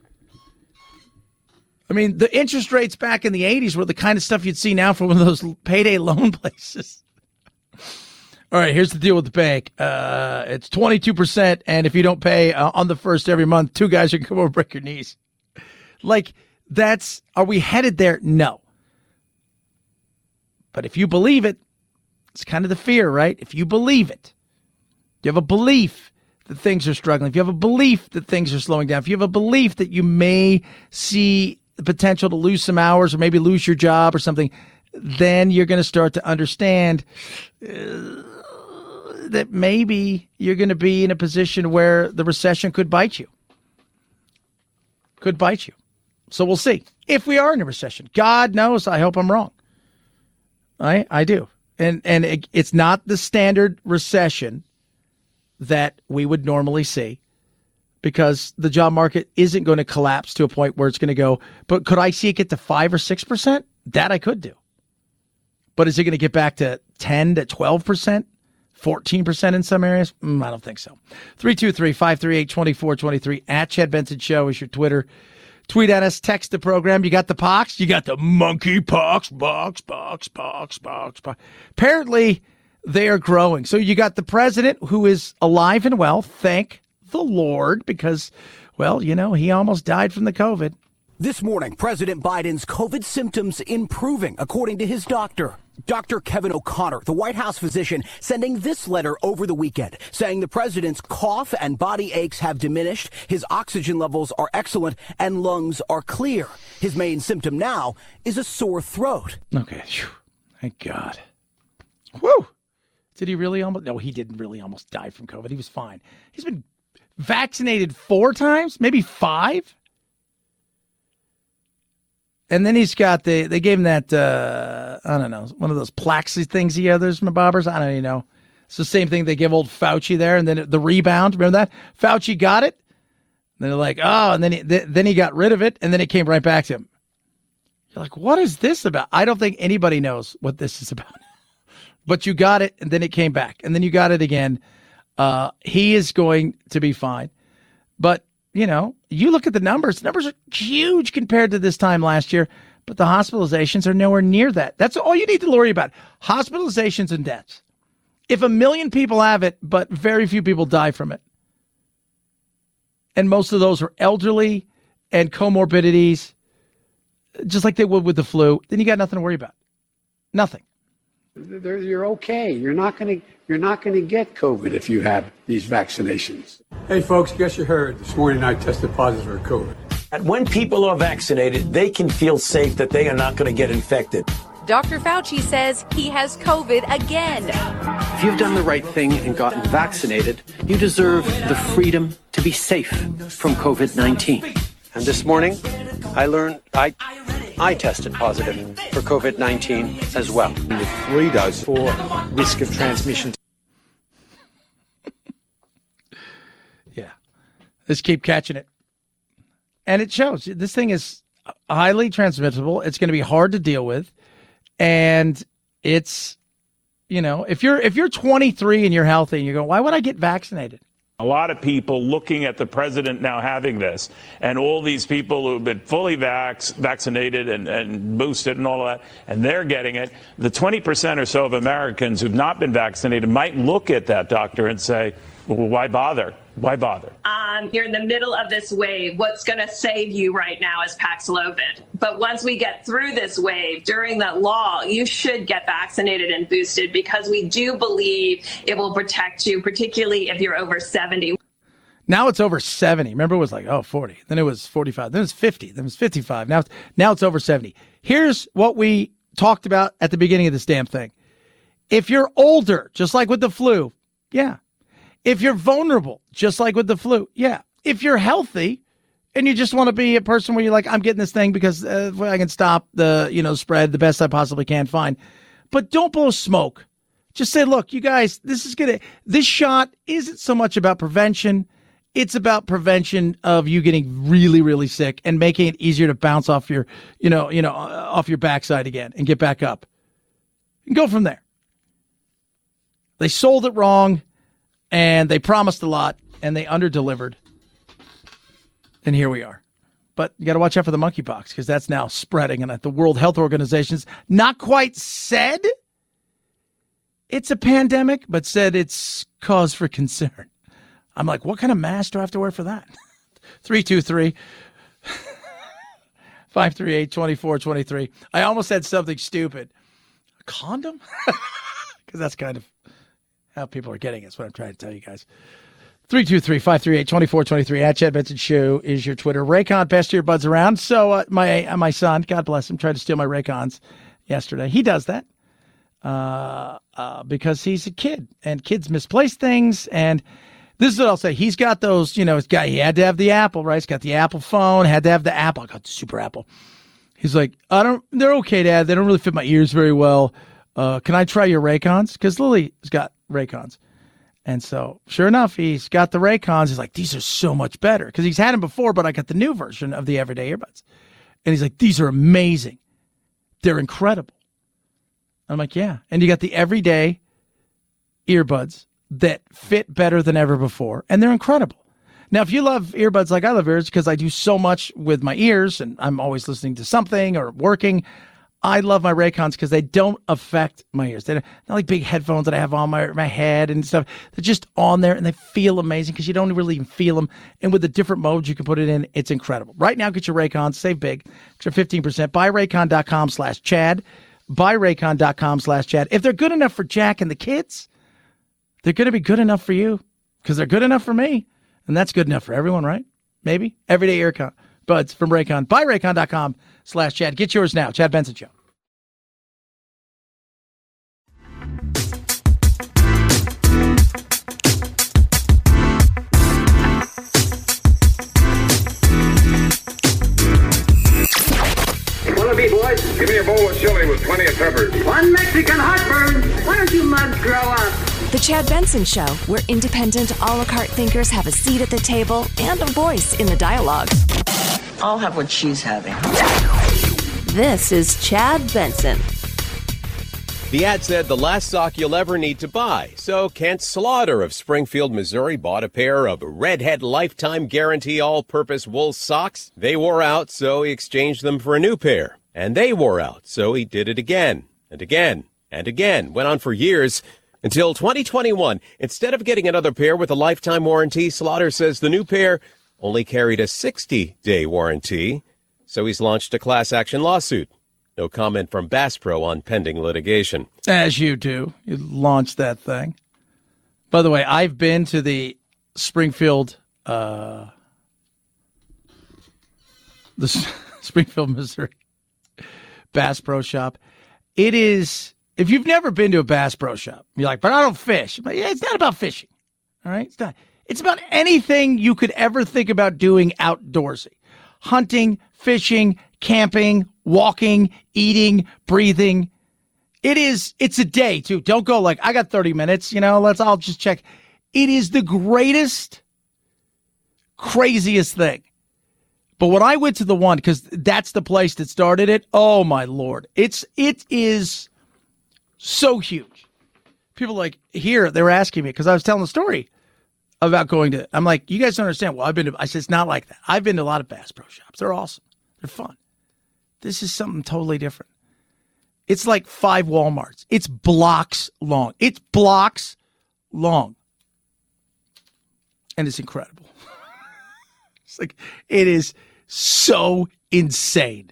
I mean, the interest rates back in the 80s were the kind of stuff you'd see now from one of those payday loan places. All right, here's the deal with the bank. It's 22%, and if you don't pay on the first every month, 2 guys are going to come over and break your knees. Like, are we headed there? No. But if you believe it, it's kind of the fear, right? If you believe it, you have a belief that things are struggling, if you have a belief that things are slowing down, if you have a belief that you may see the potential to lose some hours or maybe lose your job or something, then you're going to start to understand that maybe you're going to be in a position where the recession could bite you. Could bite you. So we'll see if we are in a recession. God knows, I hope I'm wrong. I do. And it's not the standard recession that we would normally see, because the job market isn't going to collapse to a point where it's going to go, but could I see it get to 5 or 6%? That I could do. But is it going to get back to 10 to 12%, 14% in some areas? I don't think so. 323-538-2423 at Chad Benson Show is your Twitter. Tweet at us, text the program. You got the pox? You got the monkey pox, box. Apparently, they are growing. So you got the president who is alive and well. Thank the Lord, because, well, you know, he almost died from the COVID. This morning, President Biden's COVID symptoms improving, according to his doctor. Dr. Kevin O'Connor, the White House physician, sending this letter over the weekend, saying the president's cough and body aches have diminished, his oxygen levels are excellent, and lungs are clear. His main symptom now is a sore throat. Okay. Thank God. Woo! Did he really almost? No, he didn't really almost die from COVID. He was fine. He's been vaccinated 4 times, maybe 5. And then he's got they gave him that, I don't know, one of those Plaxi things he others from bobbers. I don't even know. It's the same thing they give old Fauci there. And then the rebound, remember that? Fauci got it. And they're like, oh, and then he got rid of it. And then it came right back to him. You're like, what is this about? I don't think anybody knows what this is about. But you got it, and then it came back. And then you got it again. He is going to be fine. But, you know, you look at the numbers. The numbers are huge compared to this time last year, but the hospitalizations are nowhere near that. That's all you need to worry about. Hospitalizations and deaths. If 1 million people have it, but very few people die from it, and most of those are elderly and comorbidities, just like they would with the flu, then you got nothing to worry about. Nothing. You're okay. You're not going to get COVID if you have these vaccinations. Hey, folks, guess you heard. This morning I tested positive for COVID. And when people are vaccinated, they can feel safe that they are not going to get infected. Dr. Fauci says he has COVID again. If you've done the right thing and gotten vaccinated, you deserve the freedom to be safe from COVID-19. And this morning, I learned I tested positive for COVID-19 as well. With 3 doses for risk of transmission. Yeah. Just keep catching it. And it shows. This thing is highly transmissible. It's going to be hard to deal with. And it's, you know, if you're 23 and you're healthy and you're going, why would I get vaccinated? A lot of people looking at the president now having this, and all these people who have been fully vaccinated and boosted and all of that, and they're getting it. The 20% or so of Americans who've not been vaccinated might look at that doctor and say, well, why bother? Why bother? You're in the middle of this wave. What's going to save you right now is Paxlovid. But once we get through this wave, during that lull, you should get vaccinated and boosted, because we do believe it will protect you, particularly if you're over 70. Now it's over 70. Remember, it was like, 40. Then it was 45. Then it was 50. Then it was 55. Now it's over 70. Here's what we talked about at the beginning of this damn thing. If you're older, just like with the flu, yeah. If you're vulnerable, just like with the flu, yeah. If you're healthy and you just want to be a person where you're like, I'm getting this thing because I can stop the, spread the best I possibly can, fine. But don't blow smoke. Just say, look, you guys, this shot isn't so much about prevention. It's about prevention of you getting really, really sick and making it easier to bounce off your, off your backside again and get back up and go from there. They sold it wrong. And they promised a lot, and they underdelivered. And here we are. But you got to watch out for the monkeypox, because that's now spreading. And the World Health Organization's not quite said it's a pandemic, but said it's cause for concern. I'm like, what kind of mask do I have to wear for that? 323-538-2423. I almost said something stupid. A condom? Because that's kind of how people are getting it. That's what I'm trying to tell you guys. 323-538-2423. At Chad Benson Show is your Twitter. Raycon, best earbuds around. So my son, God bless him, tried to steal my Raycons yesterday. He does that because he's a kid, and kids misplace things. And this is what I'll say. He's got those, he had to have the Apple, right? He's got the Apple phone, had to have the Apple. I got the Super Apple. He's like, they're okay, Dad. They don't really fit my ears very well. Can I try your Raycons? Because Lily's got Raycons. And so, sure enough, he's got the Raycons. He's like, these are so much better. Because he's had them before, but I got the new version of the everyday earbuds. And he's like, these are amazing. They're incredible. I'm like, yeah. And you got the everyday earbuds that fit better than ever before. And they're incredible. Now, if you love earbuds like I love ears, because I do so much with my ears, and I'm always listening to something or working, I love my Raycons because they don't affect my ears. They're not like big headphones that I have on my head and stuff. They're just on there, and they feel amazing because you don't really even feel them. And with the different modes you can put it in, it's incredible. Right now, get your Raycons. Save big. Extra 15%. BuyRaycon.com/Chad. BuyRaycon.com/Chad. If they're good enough for Jack and the kids, they're going to be good enough for you because they're good enough for me. And that's good enough for everyone, right? Maybe. Everyday earbuds from Raycon. BuyRaycon.com/Chad. Get yours now. Chad Benson Show. Want to be, boys? Give me a bowl of chili with plenty of peppers. One Mexican heartburn. Why don't you mugs grow up? The Chad Benson Show, where independent, a la carte thinkers have a seat at the table and a voice in the dialogue. I'll have what she's having. This is Chad Benson. The ad said the last sock you'll ever need to buy. So Kent Slaughter of Springfield, Missouri bought a pair of Redhead Lifetime Guarantee all-purpose wool socks. They wore out, so he exchanged them for a new pair. And they wore out, so he did it again and again and again. Went on for years until 2021. Instead of getting another pair with a lifetime warranty, Slaughter says the new pair only carried a 60-day warranty. So he's launched a class action lawsuit. No comment from Bass Pro on pending litigation. As you do. You launched that thing. By the way, I've been to the Springfield, Springfield, Missouri Bass Pro Shop. It is, if you've never been to a Bass Pro Shop, you're like, but I don't fish. But yeah, it's not about fishing. All right? It's not. It's about anything you could ever think about doing outdoorsy. Hunting, fishing, camping, walking, eating, breathing. It's a day too. Don't go like, I got 30 minutes, I'll just check. It is the greatest, craziest thing. But when I went to the one, because that's the place that started it, oh my Lord. It is so huge. People like here, they were asking me, because I was telling the story about going to, I'm like, you guys don't understand. Well, I said, it's not like that. I've been to a lot of Bass Pro Shops. They're awesome. They're fun. This is something totally different. It's like 5 Walmarts. It's blocks long. It's blocks long. And it's incredible. It's like, it is so insane.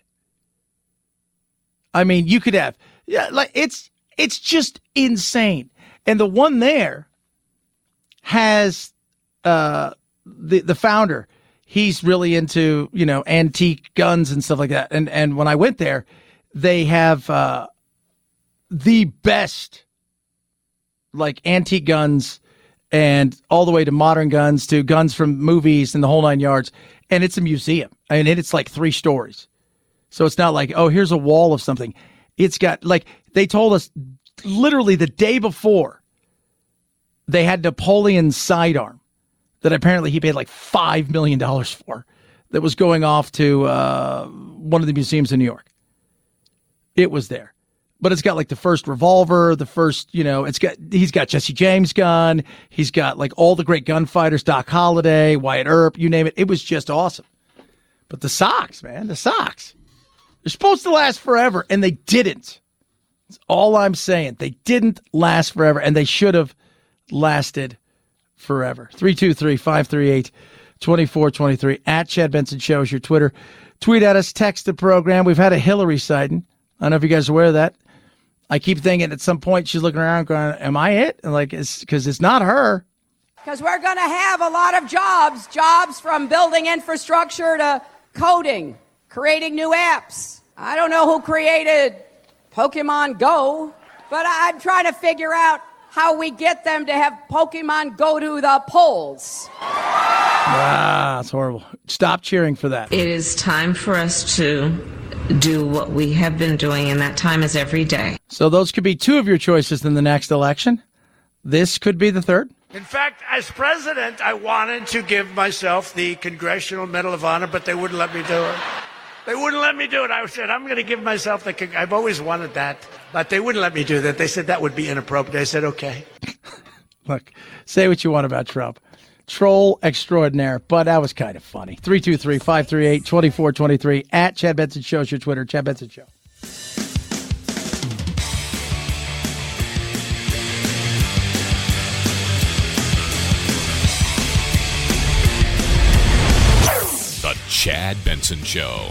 I mean, you could have, it's just insane. And the one there has the founder. He's really into, antique guns and stuff like that. And when I went there, they have the best, antique guns, and all the way to modern guns, to guns from movies and the whole 9 yards. And it's a museum. I mean, it's like 3 stories. So it's not like, oh, here's a wall of something. It's got, they told us literally the day before, they had Napoleon's sidearm that apparently he paid $5 million for, that was going off to one of the museums in New York. It was there. But it's got the first revolver, the first, he's got Jesse James gun. He's got all the great gunfighters, Doc Holliday, Wyatt Earp, you name it. It was just awesome. But the socks, man, the socks, they're supposed to last forever, and they didn't. That's all I'm saying. They didn't last forever, and they should have lasted forever. 323-538-2423. At Chad Benson Show is your Twitter. Tweet at us, text the program. We've had a Hillary sighting. I don't know if you guys are aware of that. I keep thinking at some point she's looking around going, am I it? And because it's not her. Because we're going to have a lot of jobs from building infrastructure to coding, creating new apps. I don't know who created Pokemon Go, but I'm trying to figure out how we get them to have Pokemon go to the polls. It's horrible. Stop cheering for that. It is time for us to do what we have been doing, and that time is every day. So those could be two of your choices in the next election. This could be the third. In fact, as president, I wanted to give myself the Congressional Medal of Honor, but they wouldn't let me do it. They wouldn't let me do it. I said, I'm going to give myself the... I've always wanted that, but they wouldn't let me do that. They said that would be inappropriate. I said, okay. Look, say what you want about Trump. Troll extraordinaire, but that was kind of funny. 323-538-2423. At Chad Benson Show is your Twitter. Chad Benson Show. The Chad Benson Show.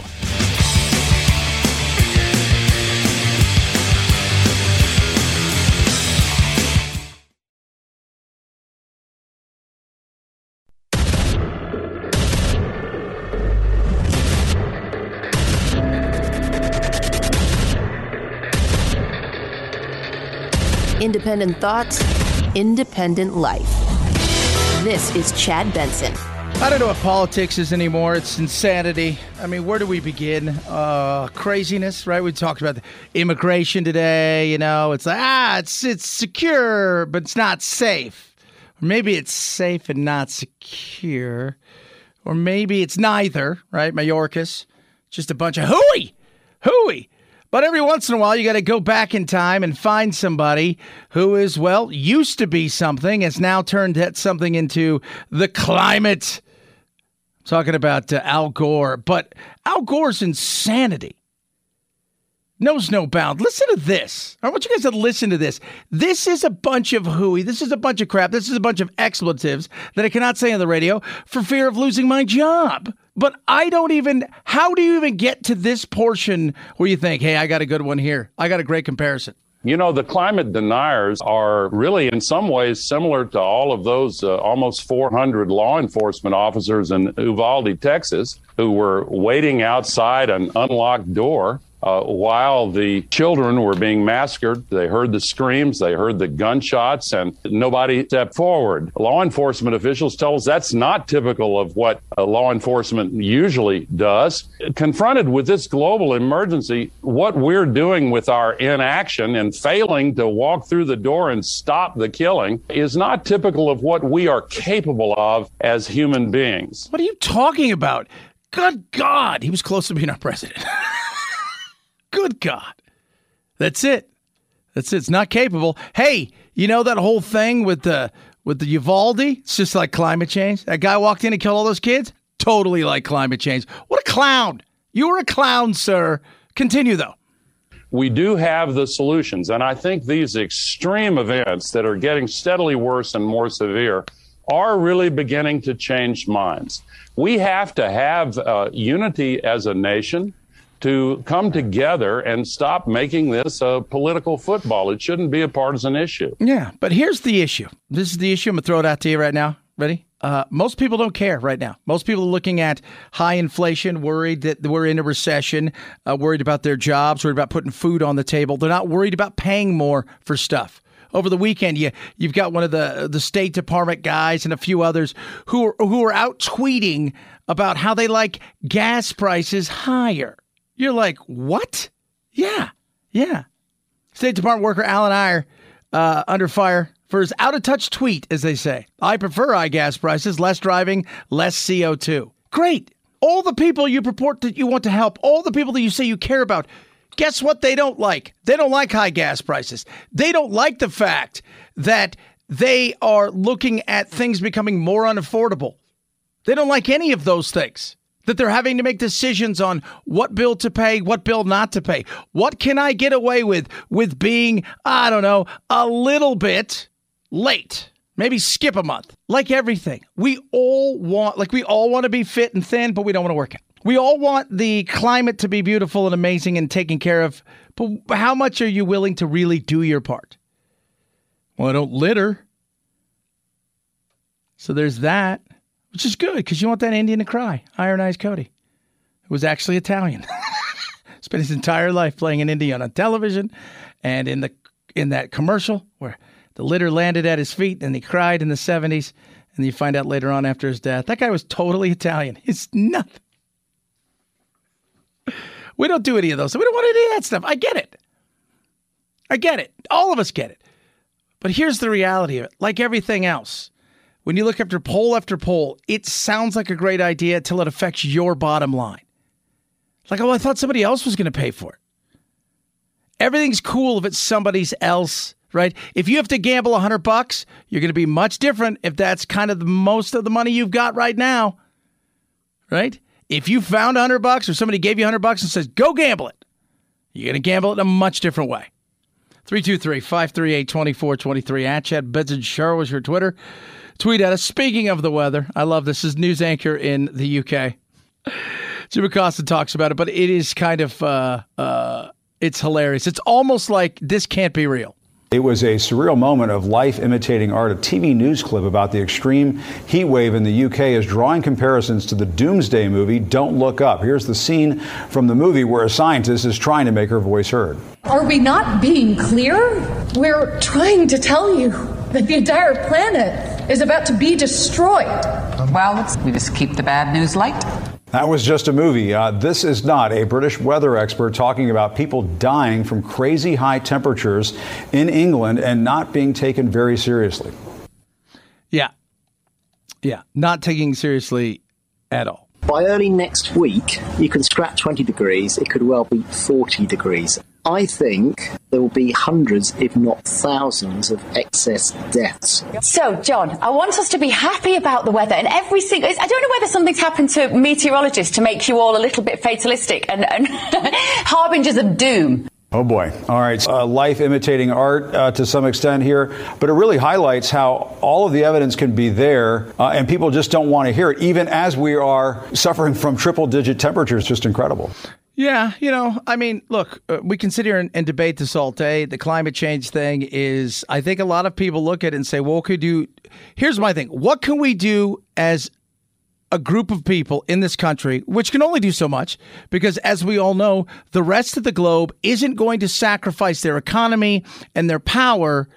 Independent thoughts, independent life. This is Chad Benson. I don't know what politics is anymore. It's insanity. I mean, where do we begin? Craziness, right? We talked about the immigration today. You know, it's like, it's secure, but it's not safe. Or maybe it's safe and not secure. Or maybe it's neither, right? Mayorkas, just a bunch of hooey. But every once in a while, you got to go back in time and find somebody who is, well, used to be something, has now turned that something into the climate. I'm talking about Al Gore. But Al Gore's insanity knows no bound. Listen to this. I want you guys to listen to this. This is a bunch of hooey. This is a bunch of crap. This is a bunch of expletives that I cannot say on the radio for fear of losing my job. But how do you even get to this portion where you think, hey, I got a good one here. I got a great comparison. You know, the climate deniers are really in some ways similar to all of those almost 400 law enforcement officers in Uvalde, Texas, who were waiting outside an unlocked door while the children were being massacred. They heard the screams, they heard the gunshots, and nobody stepped forward. Law enforcement officials tell us that's not typical of what law enforcement usually does. Confronted with this global emergency, what we're doing with our inaction and failing to walk through the door and stop the killing is not typical of what we are capable of as human beings. What are you talking about? Good God, he was close to being our president. Good God. That's it. It's not capable. Hey, you know that whole thing with the Uvalde? It's just like climate change. That guy walked in and killed all those kids? Totally like climate change. What a clown. You were a clown, sir. Continue, though. We do have the solutions, and I think these extreme events that are getting steadily worse and more severe are really beginning to change minds. We have to have unity as a nation to come together and stop making this a political football. It shouldn't be a partisan issue. Yeah, but here's the issue. This is the issue. I'm going to throw it out to you right now. Ready? Most people don't care right now. Most people are looking at high inflation, worried that we're in a recession, worried about their jobs, worried about putting food on the table. They're not worried about paying more for stuff. Over the weekend, you've got one of the State Department guys and a few others who are out tweeting about how they like gas prices higher. You're like, what? Yeah. State Department worker Alan Iyer under fire for his out-of-touch tweet, as they say. I prefer high gas prices, less driving, less CO2. Great. All the people you purport that you want to help, all the people that you say you care about, guess what they don't like? They don't like high gas prices. They don't like the fact that they are looking at things becoming more unaffordable. They don't like any of those things. that they're having to make decisions on what bill to pay, what bill not to pay. What can I get away with being, I don't know, a little bit late? Maybe skip a month. Like everything. We all want to be fit and thin, but we don't want to work out. We all want the climate to be beautiful and amazing and taken care of, but how much are you willing to really do your part? Well, I don't litter. So there's that, which is good because you want that Indian to cry. Iron Eyes Cody, who was actually Italian. Spent his entire life playing an Indian on television and in that commercial where the litter landed at his feet and he cried in the 70s. And you find out later on after his death, that guy was totally Italian. It's nothing. We don't do any of those. We don't want any of that stuff. I get it. All of us get it. But here's the reality of it. Like everything else, when you look after poll, it sounds like a great idea until it affects your bottom line. Like, oh, I thought somebody else was going to pay for it. Everything's cool if it's somebody else, right? If you have to gamble $100, you're going to be much different if that's kind of the most of the money you've got right now, right? If you found $100 or somebody gave you $100 and says, go gamble it, you're going to gamble it in a much different way. 323-538-2423 at Chad Benson Show is your Twitter. Tweet at us. Speaking of the weather, I love this. This is news anchor in the UK. Jim Acosta talks about it, but it is kind of, it's hilarious. It's almost like this can't be real. It was a surreal moment of life imitating art. A TV news clip about the extreme heat wave in the UK is drawing comparisons to the Doomsday movie, Don't Look Up. Here's the scene from the movie where a scientist is trying to make her voice heard. Are we not being clear? We're trying to tell you that the entire planet is about to be destroyed. Well, we just keep the bad news light. That was just a movie. This is not a British weather expert talking about people dying from crazy high temperatures in England and not being taken very seriously. Yeah. Not taking seriously at all. By early next week, you can scrap 20 degrees. It could well be 40 degrees. I think there will be hundreds, if not thousands, of excess deaths. So, John, I want us to be happy about the weather. And every single... I don't know whether something's happened to meteorologists to make you all a little bit fatalistic and harbingers of doom. Oh, boy. All right. Life imitating art to some extent here, but it really highlights how all of the evidence can be there and people just don't want to hear it, even as we are suffering from triple-digit temperatures. Just incredible. Yeah, look, we can sit here and debate this all day. The climate change thing is, I think a lot of people look at it and say, well, here's my thing. What can we do as a group of people in this country, which can only do so much, because as we all know, the rest of the globe isn't going to sacrifice their economy and their power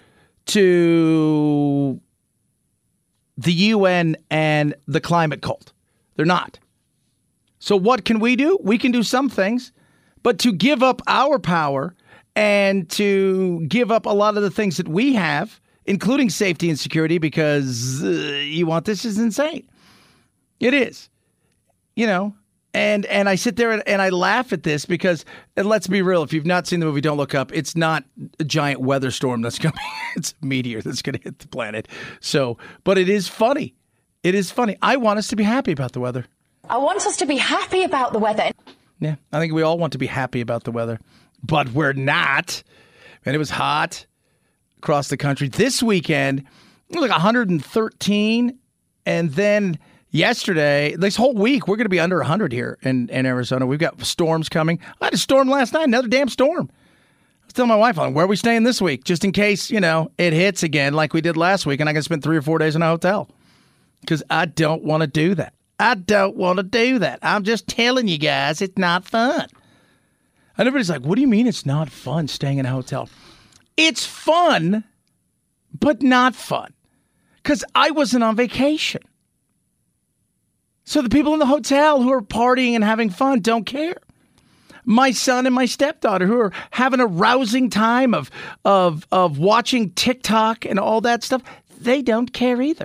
to the UN and the climate cult. They're not. So what can we do? We can do some things, but to give up our power and to give up a lot of the things that we have, including safety and security, because you want this is insane. It is, and I sit there and I laugh at this because, and let's be real, if you've not seen the movie Don't Look Up, it's not a giant weather storm that's coming. It's a meteor that's going to hit the planet. So, but it is funny. It is funny. I want us to be happy about the weather. I want us to be happy about the weather. Yeah, I think we all want to be happy about the weather, but we're not. And it was hot across the country. This weekend, it was like 113. And then yesterday, this whole week, we're going to be under 100 here in Arizona. We've got storms coming. I had a storm last night, another damn storm. I was telling my wife, where are we staying this week? Just in case, it hits again like we did last week and I can spend 3 or 4 days in a hotel. Because I don't want to do that. I'm just telling you guys, it's not fun. And everybody's like, what do you mean it's not fun staying in a hotel? It's fun, but not fun. Because I wasn't on vacation. So the people in the hotel who are partying and having fun don't care. My son and my stepdaughter who are having a rousing time of watching TikTok and all that stuff, they don't care either.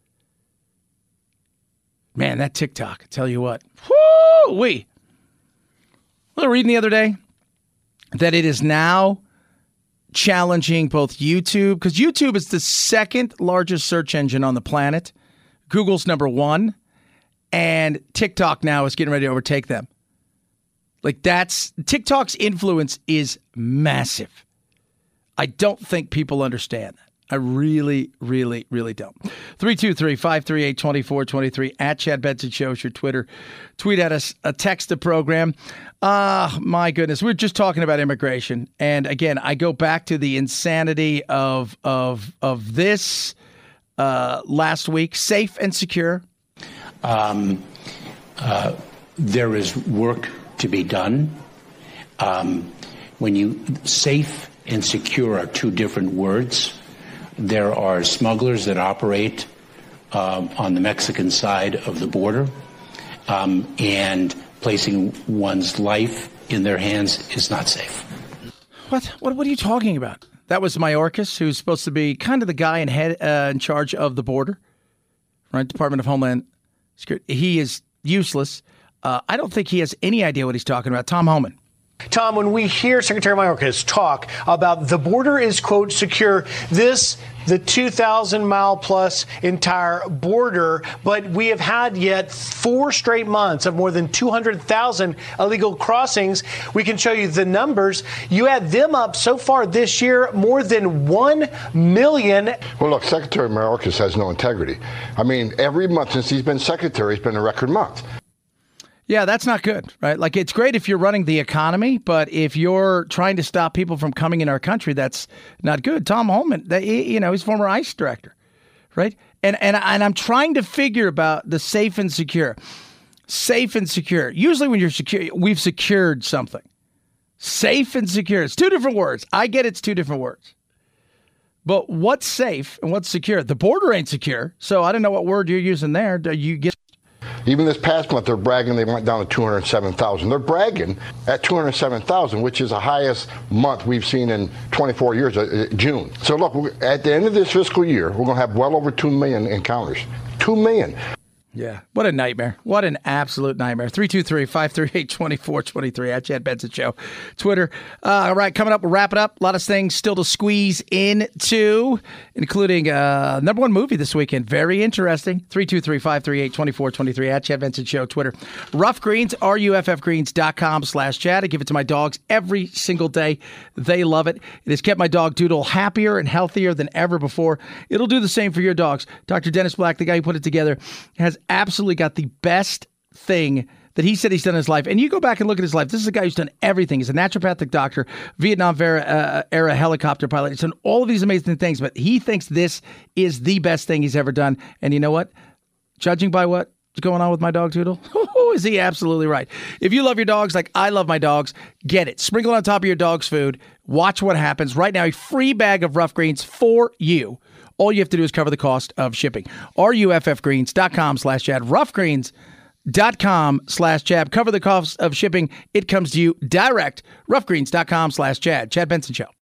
Man, that TikTok, I tell you what. Woo-wee. I was reading the other day that it is now challenging both YouTube, because YouTube is the second largest search engine on the planet. Google's number 1. and TikTok now is getting ready to overtake them. Like TikTok's influence is massive. I don't think people understand that. I really, really, really don't. 323-538-2423 at Chad Benson Show is your Twitter. Tweet at us, text the program. My goodness, we're just talking about immigration, and again, I go back to the insanity of this last week. Safe and secure. There is work to be done. When safe and secure are two different words. There are smugglers that operate on the Mexican side of the border, and placing one's life in their hands is not safe. What are you talking about? That was Mayorkas, who's supposed to be kind of the guy in charge of the border, right? Department of Homeland Security. He is useless. I don't think he has any idea what he's talking about. Tom Homan. Tom, when we hear Secretary Mayorkas talk about the border is, quote, secure, the 2,000-mile plus entire border, but we have had yet 4 straight months of more than 200,000 illegal crossings. We can show you the numbers. You add them up so far this year, more than 1 million. Well, look, Secretary Mayorkas has no integrity. I mean, every month since he's been secretary, it's been a record month. Yeah, that's not good, right? Like, it's great if you're running the economy, but if you're trying to stop people from coming in our country, that's not good. Tom Homan, he's former ICE director, right? And I'm trying to figure about the safe and secure. Safe and secure. Usually when you're secure, we've secured something. Safe and secure. It's 2 different words. I get it's 2 different words. But what's safe and what's secure? The border ain't secure, so I don't know what word you're using there. Do you get? Even this past month, they're bragging they went down to 207,000. They're bragging at 207,000, which is the highest month we've seen in 24 years, June. So look, at the end of this fiscal year, we're going to have well over 2 million encounters. 2 million. Yeah. What a nightmare. What an absolute nightmare. 323-538-2423 at Chad Benson Show. Twitter. All right, coming up, we'll wrap it up. A lot of things still to squeeze into, including number 1 movie this weekend. Very interesting. 323-538-2423 at Chad Benson Show. Twitter. Rough Greens, ruffgreens.com/Chad. I give it to my dogs every single day. They love it. It has kept my dog Doodle happier and healthier than ever before. It'll do the same for your dogs. Dr. Dennis Black, the guy who put it together, has absolutely got the best thing that he said he's done in his life. And you go back and look at his life. This is a guy who's done everything. He's a naturopathic doctor, Vietnam era helicopter pilot. He's done all of these amazing things, but he thinks this is the best thing he's ever done. And you know what? Judging by what's going on with my dog Toodle, is he absolutely right. If you love your dogs like I love my dogs, get it. Sprinkle it on top of your dog's food. Watch what happens. Right now, a free bag of Rough Greens for you. All you have to do is cover the cost of shipping. ruffgreens.com/Chad. ruffgreens.com/Chad. Cover the cost of shipping. It comes to you direct. ruffgreens.com/Chad. Chad Benson Show.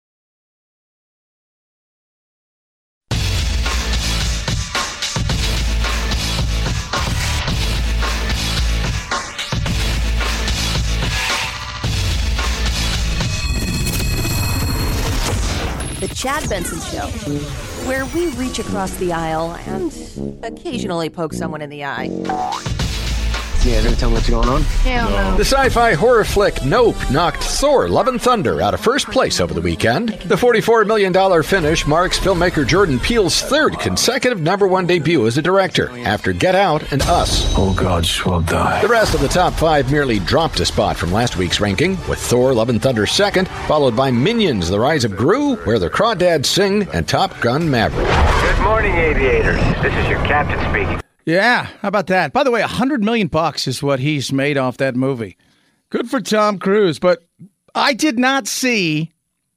The Chad Benson Show, where we reach across the aisle and occasionally poke someone in the eye. Yeah, gonna tell me what's going on? Hell no. The sci-fi horror flick Nope knocked Thor: Love and Thunder out of first place over the weekend. The $44 million finish marks filmmaker Jordan Peele's 3rd consecutive #1 debut as a director, after Get Out and Us. All gods will die. The rest of the top 5 merely dropped a spot from last week's ranking, with Thor: Love and Thunder 2nd, followed by Minions: The Rise of Gru, Where the Crawdads Sing, and Top Gun: Maverick. Good morning, aviators. This is your captain speaking. Yeah, how about that? By the way, $100 million is what he's made off that movie. Good for Tom Cruise, but I did not see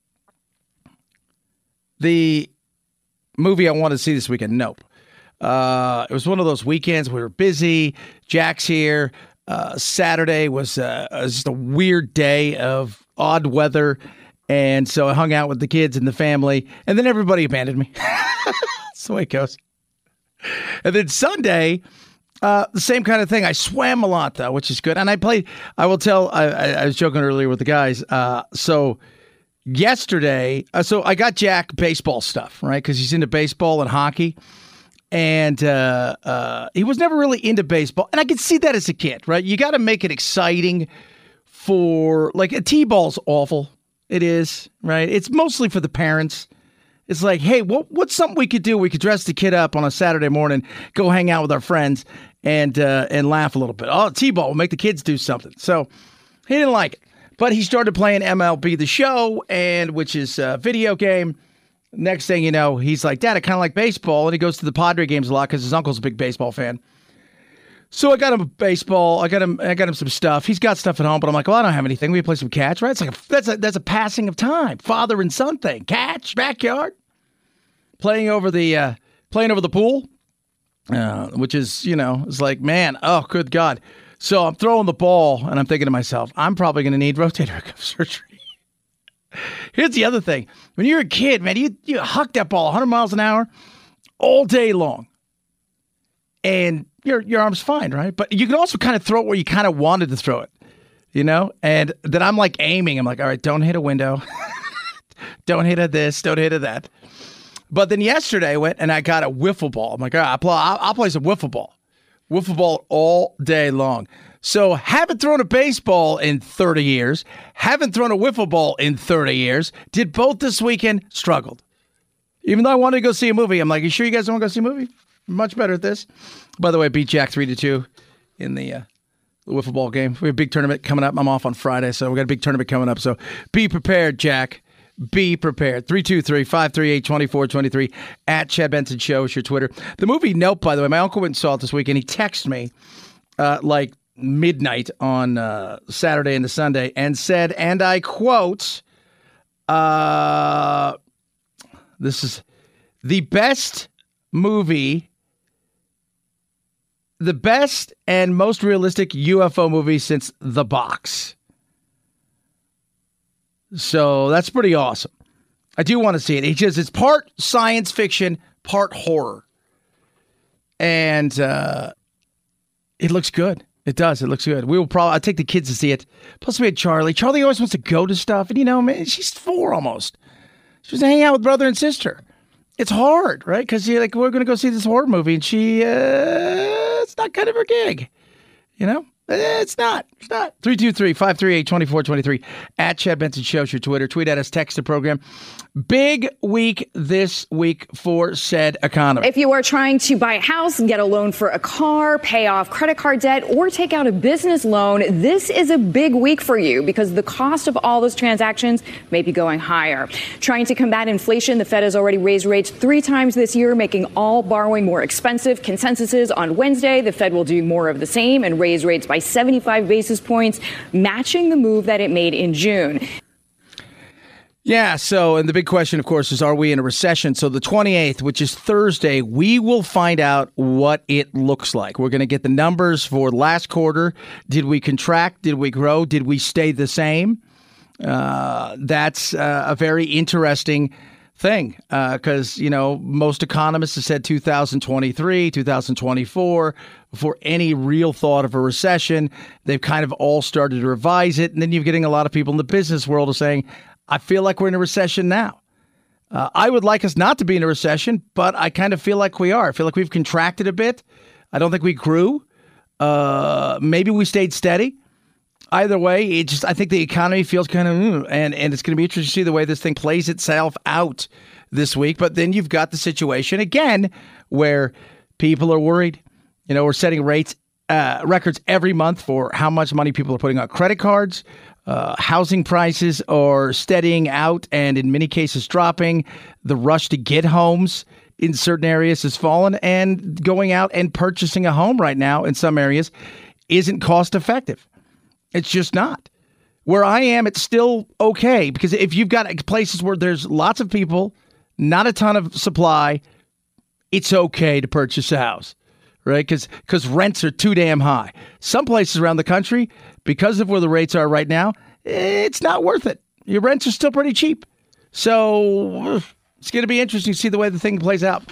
the movie I wanted to see this weekend. Nope. It was one of those weekends we were busy. Jack's here. Saturday was just a weird day of odd weather, and so I hung out with the kids and the family, and then everybody abandoned me. That's the way it goes. And then Sunday, the same kind of thing. I swam a lot, though, which is good. And I played, I will tell, I was joking earlier with the guys. So yesterday, so I got Jack baseball stuff, right? Because he's into baseball and hockey. And he was never really into baseball. And I could see that as a kid, right? You got to make it exciting for, like, a T-ball's awful. It is, right? It's mostly for the parents. It's like, hey, what's something we could do? We could dress the kid up on a Saturday morning, go hang out with our friends, and laugh a little bit. Oh, T-ball will make the kids do something. So he didn't like it. But he started playing MLB The Show, which is a video game. Next thing you know, he's like, Dad, I kind of like baseball. And he goes to the Padre games a lot because his uncle's a big baseball fan. So I got him baseball. I got him some stuff. He's got stuff at home, but I'm like, well, I don't have anything. We play some catch, right? It's like that's a passing of time, father and son thing. Catch, backyard, playing over the pool, which is, it's like, man, oh, good God. So I'm throwing the ball, and I'm thinking to myself, I'm probably going to need rotator cuff surgery. Here's the other thing: when you're a kid, man, you huck that ball 100 miles an hour all day long, and your arm's fine, right? But you can also kind of throw it where you kind of wanted to throw it, And then I'm like aiming. I'm like, all right, don't hit a window. Don't hit at this. Don't hit at that. But then yesterday I went and I got a wiffle ball. I'm like, all right, I'll play some wiffle ball. Wiffle ball all day long. So haven't thrown a baseball in 30 years. Haven't thrown a wiffle ball in 30 years. Did both this weekend. Struggled. Even though I wanted to go see a movie. I'm like, you sure you guys don't want to go see a movie? Much better at this. By the way, I beat Jack 3-2 in the wiffle ball game. We have a big tournament coming up. I'm off on Friday, so we got a big tournament coming up. So be prepared, Jack. Be prepared. 323-538-2423 at Chad Benson Show is your Twitter. The movie Nope, by the way, my uncle went and saw it this weekend. He texted me like midnight on Saturday into Sunday and said, and I quote, this is the best movie, the best and most realistic UFO movie since The Box. So that's pretty awesome. I do want to see it. It's part science fiction, part horror. And it looks good. It does. It looks good. I'll take the kids to see it. Plus we had Charlie. Charlie always wants to go to stuff. And man, she's 4 almost. She was hanging out with brother and sister. It's hard, right? Because you're like, we're going to go see this horror movie. And it's not kind of her gig. It's not. 323-538-2423 at Chad Benson Show's your Twitter. Tweet at us, text the program. Big week this week for said economy. If you are trying to buy a house, get a loan for a car, pay off credit card debt, or take out a business loan, this is a big week for you because the cost of all those transactions may be going higher. Trying to combat inflation, the Fed has already raised rates 3 times this year, making all borrowing more expensive. Consensus is on Wednesday, the Fed will do more of the same and raise rates by 75 basis points, matching the move that it made in June. Yeah, and the big question, of course, is are we in a recession? So the 28th, which is Thursday, we will find out what it looks like. We're going to get the numbers for last quarter. Did we contract? Did we grow? Did we stay the same? That's a very interesting thing because, most economists have said 2023, 2024, before any real thought of a recession. They've kind of all started to revise it. And then you're getting a lot of people in the business world are saying, I feel like we're in a recession now. I would like us not to be in a recession, but I kind of feel like we are. I feel like we've contracted a bit. I don't think we grew. Maybe we stayed steady. Either way, I think the economy feels kind of, and it's going to be interesting to see the way this thing plays itself out this week. But then you've got the situation again where people are worried. We're setting records every month for how much money people are putting on credit cards. Housing prices are steadying out and in many cases dropping. The rush to get homes in certain areas has fallen, and going out and purchasing a home right now in some areas isn't cost effective. It's just not. Where I am, it's still okay because if you've got places where there's lots of people, not a ton of supply, it's okay to purchase a house, right? Because rents are too damn high. Some places around the country, because of where the rates are right now, it's not worth it. Your rents are still pretty cheap. So it's going to be interesting to see the way the thing plays out.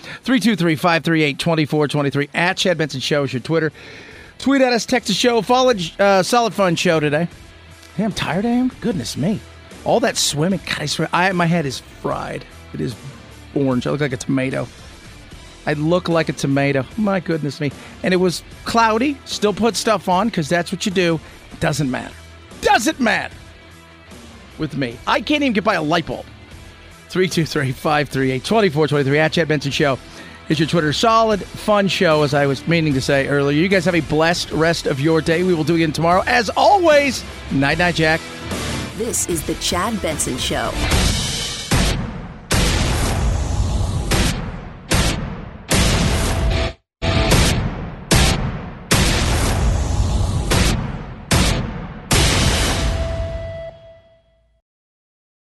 323-538-2423 at Chad Benson Show is your Twitter. Tweet at us, text the show. Follow Solid Fun Show today. Hey, I'm tired, I am. Goodness me. All that swimming. God, I swear, my head is fried. It is orange. I look like a tomato. I'd look like a tomato. My goodness me. And it was cloudy. Still put stuff on because that's what you do. Doesn't matter. Doesn't matter with me. I can't even get by a light bulb. 323-538-2423 at Chad Benson Show is your Twitter. Solid, fun show, as I was meaning to say earlier. You guys have a blessed rest of your day. We will do it again tomorrow. As always, night-night, Jack. This is the Chad Benson Show.